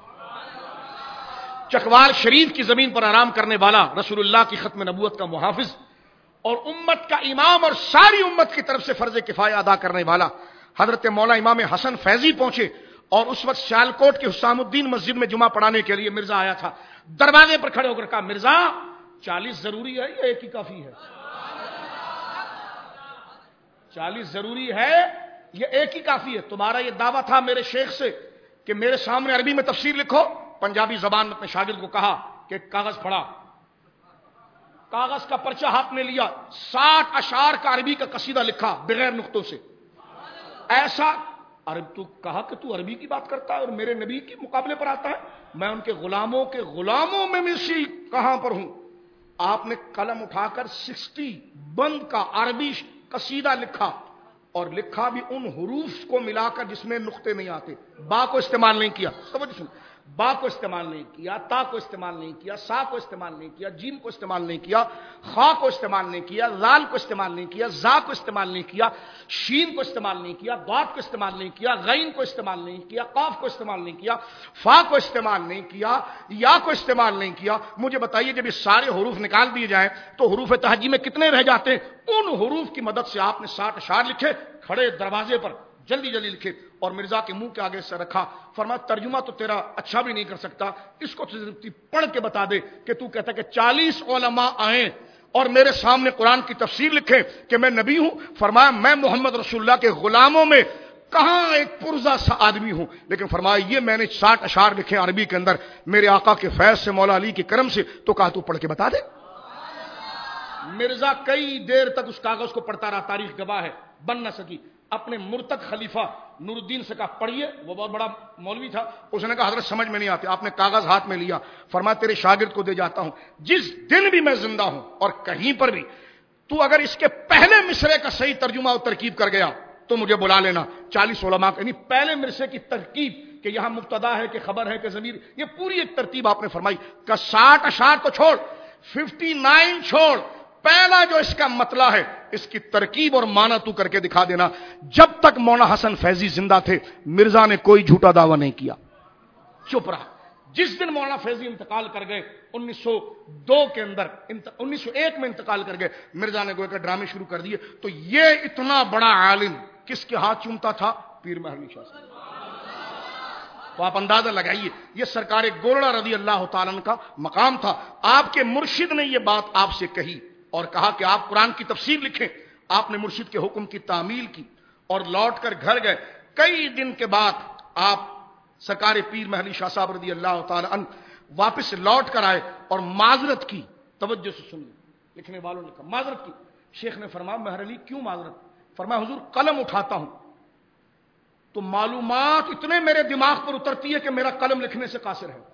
چکوال شریف کی زمین پر آرام کرنے والا، رسول اللہ کی ختم نبوت کا محافظ اور امت کا امام اور ساری امت کی طرف سے فرض کفایہ ادا کرنے والا حضرت مولا امام حسن فیضی پہنچے. اور اس وقت سیالکوٹ کے حسام الدین مسجد میں جمعہ پڑھانے کے لیے مرزا آیا تھا. دروازے پر کھڑے ہو کر کہا مرزا چالیس ضروری ہے یا ایک ہی کافی ہے؟ چالیس ضروری ہے یا ایک ہی کافی ہے؟ تمہارا یہ دعویٰ تھا میرے شیخ سے کہ میرے سامنے عربی میں تفسیر لکھو. پنجابی زبان میں اپنے شاگرد کو کہا کہ کاغذ پھڑا، کاغذ کا پرچہ ہاتھ میں لیا، ساٹھ اشعار کا عربی کا قصیدہ لکھا بغیر نقطوں سے. ایسا عرب تو کہا کہ تو عربی کی بات کرتا ہے اور میرے نبی کے مقابلے پر آتا ہے؟ میں ان کے غلاموں کے غلاموں میں مسی کہاں پر ہوں. آپ نے قلم اٹھا کر سکسٹی بند کا عربی قصیدہ لکھا اور لکھا بھی ان حروف کو ملا کر جس میں نقطے نہیں آتے، با کو استعمال نہیں کیا. سمجھ سن با کو استعمال نہیں کیا، تا کو استعمال نہیں کیا، سا کو استعمال نہیں کیا، جیم کو استعمال نہیں کیا، خا کو استعمال نہیں کیا، لال کو استعمال نہیں کیا، زا کو استعمال نہیں کیا، شین کو استعمال نہیں کیا، ضاد کو استعمال نہیں کیا، غین کو استعمال نہیں کیا، قاف کو استعمال نہیں کیا، فا کو استعمال نہیں کیا، یا کو استعمال نہیں کیا. مجھے بتائیے جب یہ سارے حروف نکال دیے جائیں تو حروف تہجی میں کتنے رہ جاتے ہیں؟ ان حروف کی مدد سے آپ نے ساٹھ اشعار لکھے، کھڑے دروازے پر جلدی جلدی لکھے اور مرزا کے منہ کے آگے سے رکھا. فرمایا ترجمہ تو تیرا اچھا بھی نہیں کر سکتا، اس کو پڑھ کے بتا دے کہ تو کہتا کہ چالیس علماء آئیں اور میرے سامنے قرآن کی تفسیر لکھیں کہ میں نبی ہوں. فرمایا میں محمد رسول اللہ کے غلاموں میں کہاں ایک پرزا سا آدمی ہوں، لیکن فرمایا یہ میں نے ساٹھ اشعار لکھے عربی کے اندر میرے آقا کے فیض سے، مولا علی کے کرم سے. تو کہا تو پڑھ کے بتا دے. مرزا کئی دیر تک اس کاغذ کو پڑھتا رہا، تاریخ گواہ ہے، بن نہ سکی. اپنے مرتد خلیفہ نور الدین سے کہا پڑھیے، وہ بہت بڑا مولوی تھا. اس نے کہا حضرت سمجھ میں نہیں آتے. آپ نے کاغذ ہاتھ میں لیا، فرمایا تیرے شاگرد کو دے جاتا ہوں، جس دن بھی میں زندہ ہوں اور کہیں پر بھی تو اگر اس کے پہلے مصرے کا صحیح ترجمہ اور ترکیب کر گیا تو مجھے بلا لینا. چالیس علماء یعنی پہلے مصرے کی ترکیب کہ یہاں مبتدا ہے کہ خبر ہے کہ ضمیر، یہ پوری ایک ترتیب آپ نے فرمائی. کہ ساٹھ اشعار تو چھوڑ، ففٹی نائن چھوڑ، پہلا جو اس کا مطلع ہے اس کی ترکیب اور معنی تو کر کے دکھا دینا. جب تک مولانا حسن فیضی زندہ تھے مرزا نے کوئی جھوٹا دعویٰ نہیں کیا، چپ رہا. جس دن مولانا فیضی انتقال کر گئے انیس سو دو کے اندر، انیس سو ایک میں انتقال کر گئے، مرزا نے گویا کہ ڈرامے شروع کر دیے. تو یہ اتنا بڑا عالم کس کے ہاتھ چومتا تھا؟ پیر محلی شاہ صاحب. تو آپ اندازہ لگائیے یہ سرکار گولڑا رضی اللہ تعالیٰ عنہ کا مقام تھا. آپ کے مرشد نے یہ بات آپ سے کہی اور کہا کہ آپ قرآن کی تفسیر لکھیں. آپ نے مرشد کے حکم کی تعمیل کی اور لوٹ کر گھر گئے. کئی دن کے بعد آپ سرکار پیر محلی شاہ صاحب رضی اللہ تعالی عنہ واپس لوٹ کر آئے اور معذرت کی. توجہ سے سنیے، لکھنے والوں نے کہا معذرت کی. شیخ نے فرمایا مہر علی کیوں معذرت؟ فرمایا حضور قلم اٹھاتا ہوں تو معلومات اتنے میرے دماغ پر اترتی ہے کہ میرا قلم لکھنے سے قاصر ہے.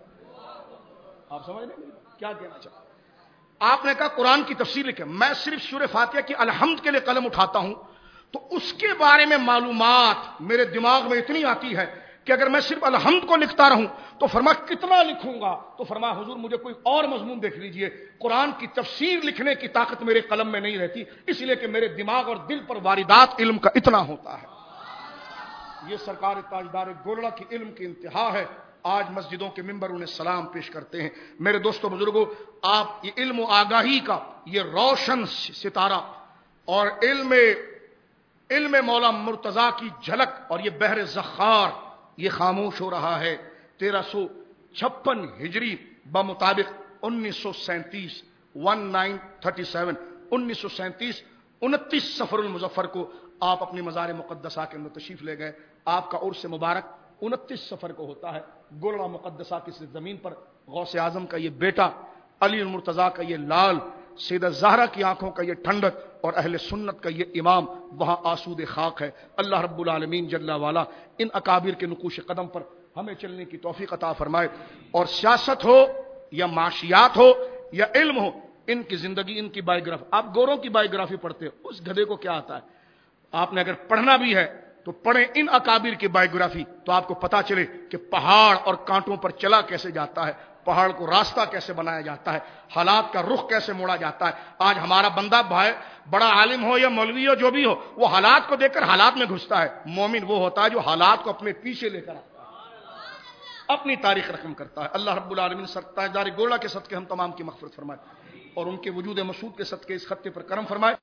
آپ سمجھ رہے ہیں کیا کہنا چاہتا؟ آپ نے کہا قرآن کی تفسیر لکھیں. میں صرف سورہ فاتحہ کی الحمد کے لیے قلم اٹھاتا ہوں تو اس کے بارے میں معلومات میرے دماغ میں اتنی آتی ہے کہ اگر میں صرف الحمد کو لکھتا رہوں تو فرمایا کتنا لکھوں گا؟ تو فرمایا حضور مجھے کوئی اور مضمون دیکھ لیجئے. قرآن کی تفسیر لکھنے کی طاقت میرے قلم میں نہیں رہتی، اس لیے کہ میرے دماغ اور دل پر واردات علم کا اتنا ہوتا ہے. یہ سرکار تاجدار گولڑا کی علم کی انتہا ہے. آج مسجدوں کے ممبر انہیں سلام پیش کرتے ہیں. میرے دوستو بزرگوں، آپ یہ علم و آگاہی کا یہ روشن ستارہ اور علم علم مولا مرتضی کی جھلک اور یہ بحر زخار یہ خاموش ہو رہا ہے. تیرہ سو چھپن ہجری بمطابق انیس سو سینتیس ون نائن تھرٹی سیون انیس سو سینتیس انتیس سفر المظفر کو آپ اپنی مزار مقدسہ کے اندر تشریف لے گئے. آپ کا عرس مبارک انتیس سفر کو ہوتا ہے. گولڑا مقدسہ کی زمین پر غوث اعظم کا یہ بیٹا، علی المرتضیٰ کا یہ لال، سیدہ زہرا کی آنکھوں کا یہ ٹھنڈک اور اہل سنت کا یہ امام وہاں آسود خاک ہے. اللہ رب العالمین جل والا ان اکابر کے نقوش قدم پر ہمیں چلنے کی توفیق عطا فرمائے. اور سیاست ہو یا معاشیات ہو یا علم ہو، ان کی زندگی، ان کی بایوگرافی، آپ گوروں کی بایوگرافی پڑھتے ہو، اس گدھے کو کیا آتا ہے؟ آپ نے اگر پڑھنا بھی ہے تو پڑھیں ان اکابر کی بایوگرافی، تو آپ کو پتا چلے کہ پہاڑ اور کانٹوں پر چلا کیسے جاتا ہے، پہاڑ کو راستہ کیسے بنایا جاتا ہے، حالات کا رخ کیسے موڑا جاتا ہے. آج ہمارا بندہ بھائی بڑا عالم ہو یا مولوی ہو جو بھی ہو، وہ حالات کو دیکھ کر حالات میں گھستا ہے. مومن وہ ہوتا ہے جو حالات کو اپنے پیچھے لے کر آتا ہے، اپنی تاریخ رقم کرتا ہے. اللہ رب العالمین تاجدار گولڑا کے صدقے ہم تمام کی مغفرت فرمائے اور ان کے وجود مسعود کے صدقے اس خطے پر کرم فرمائے.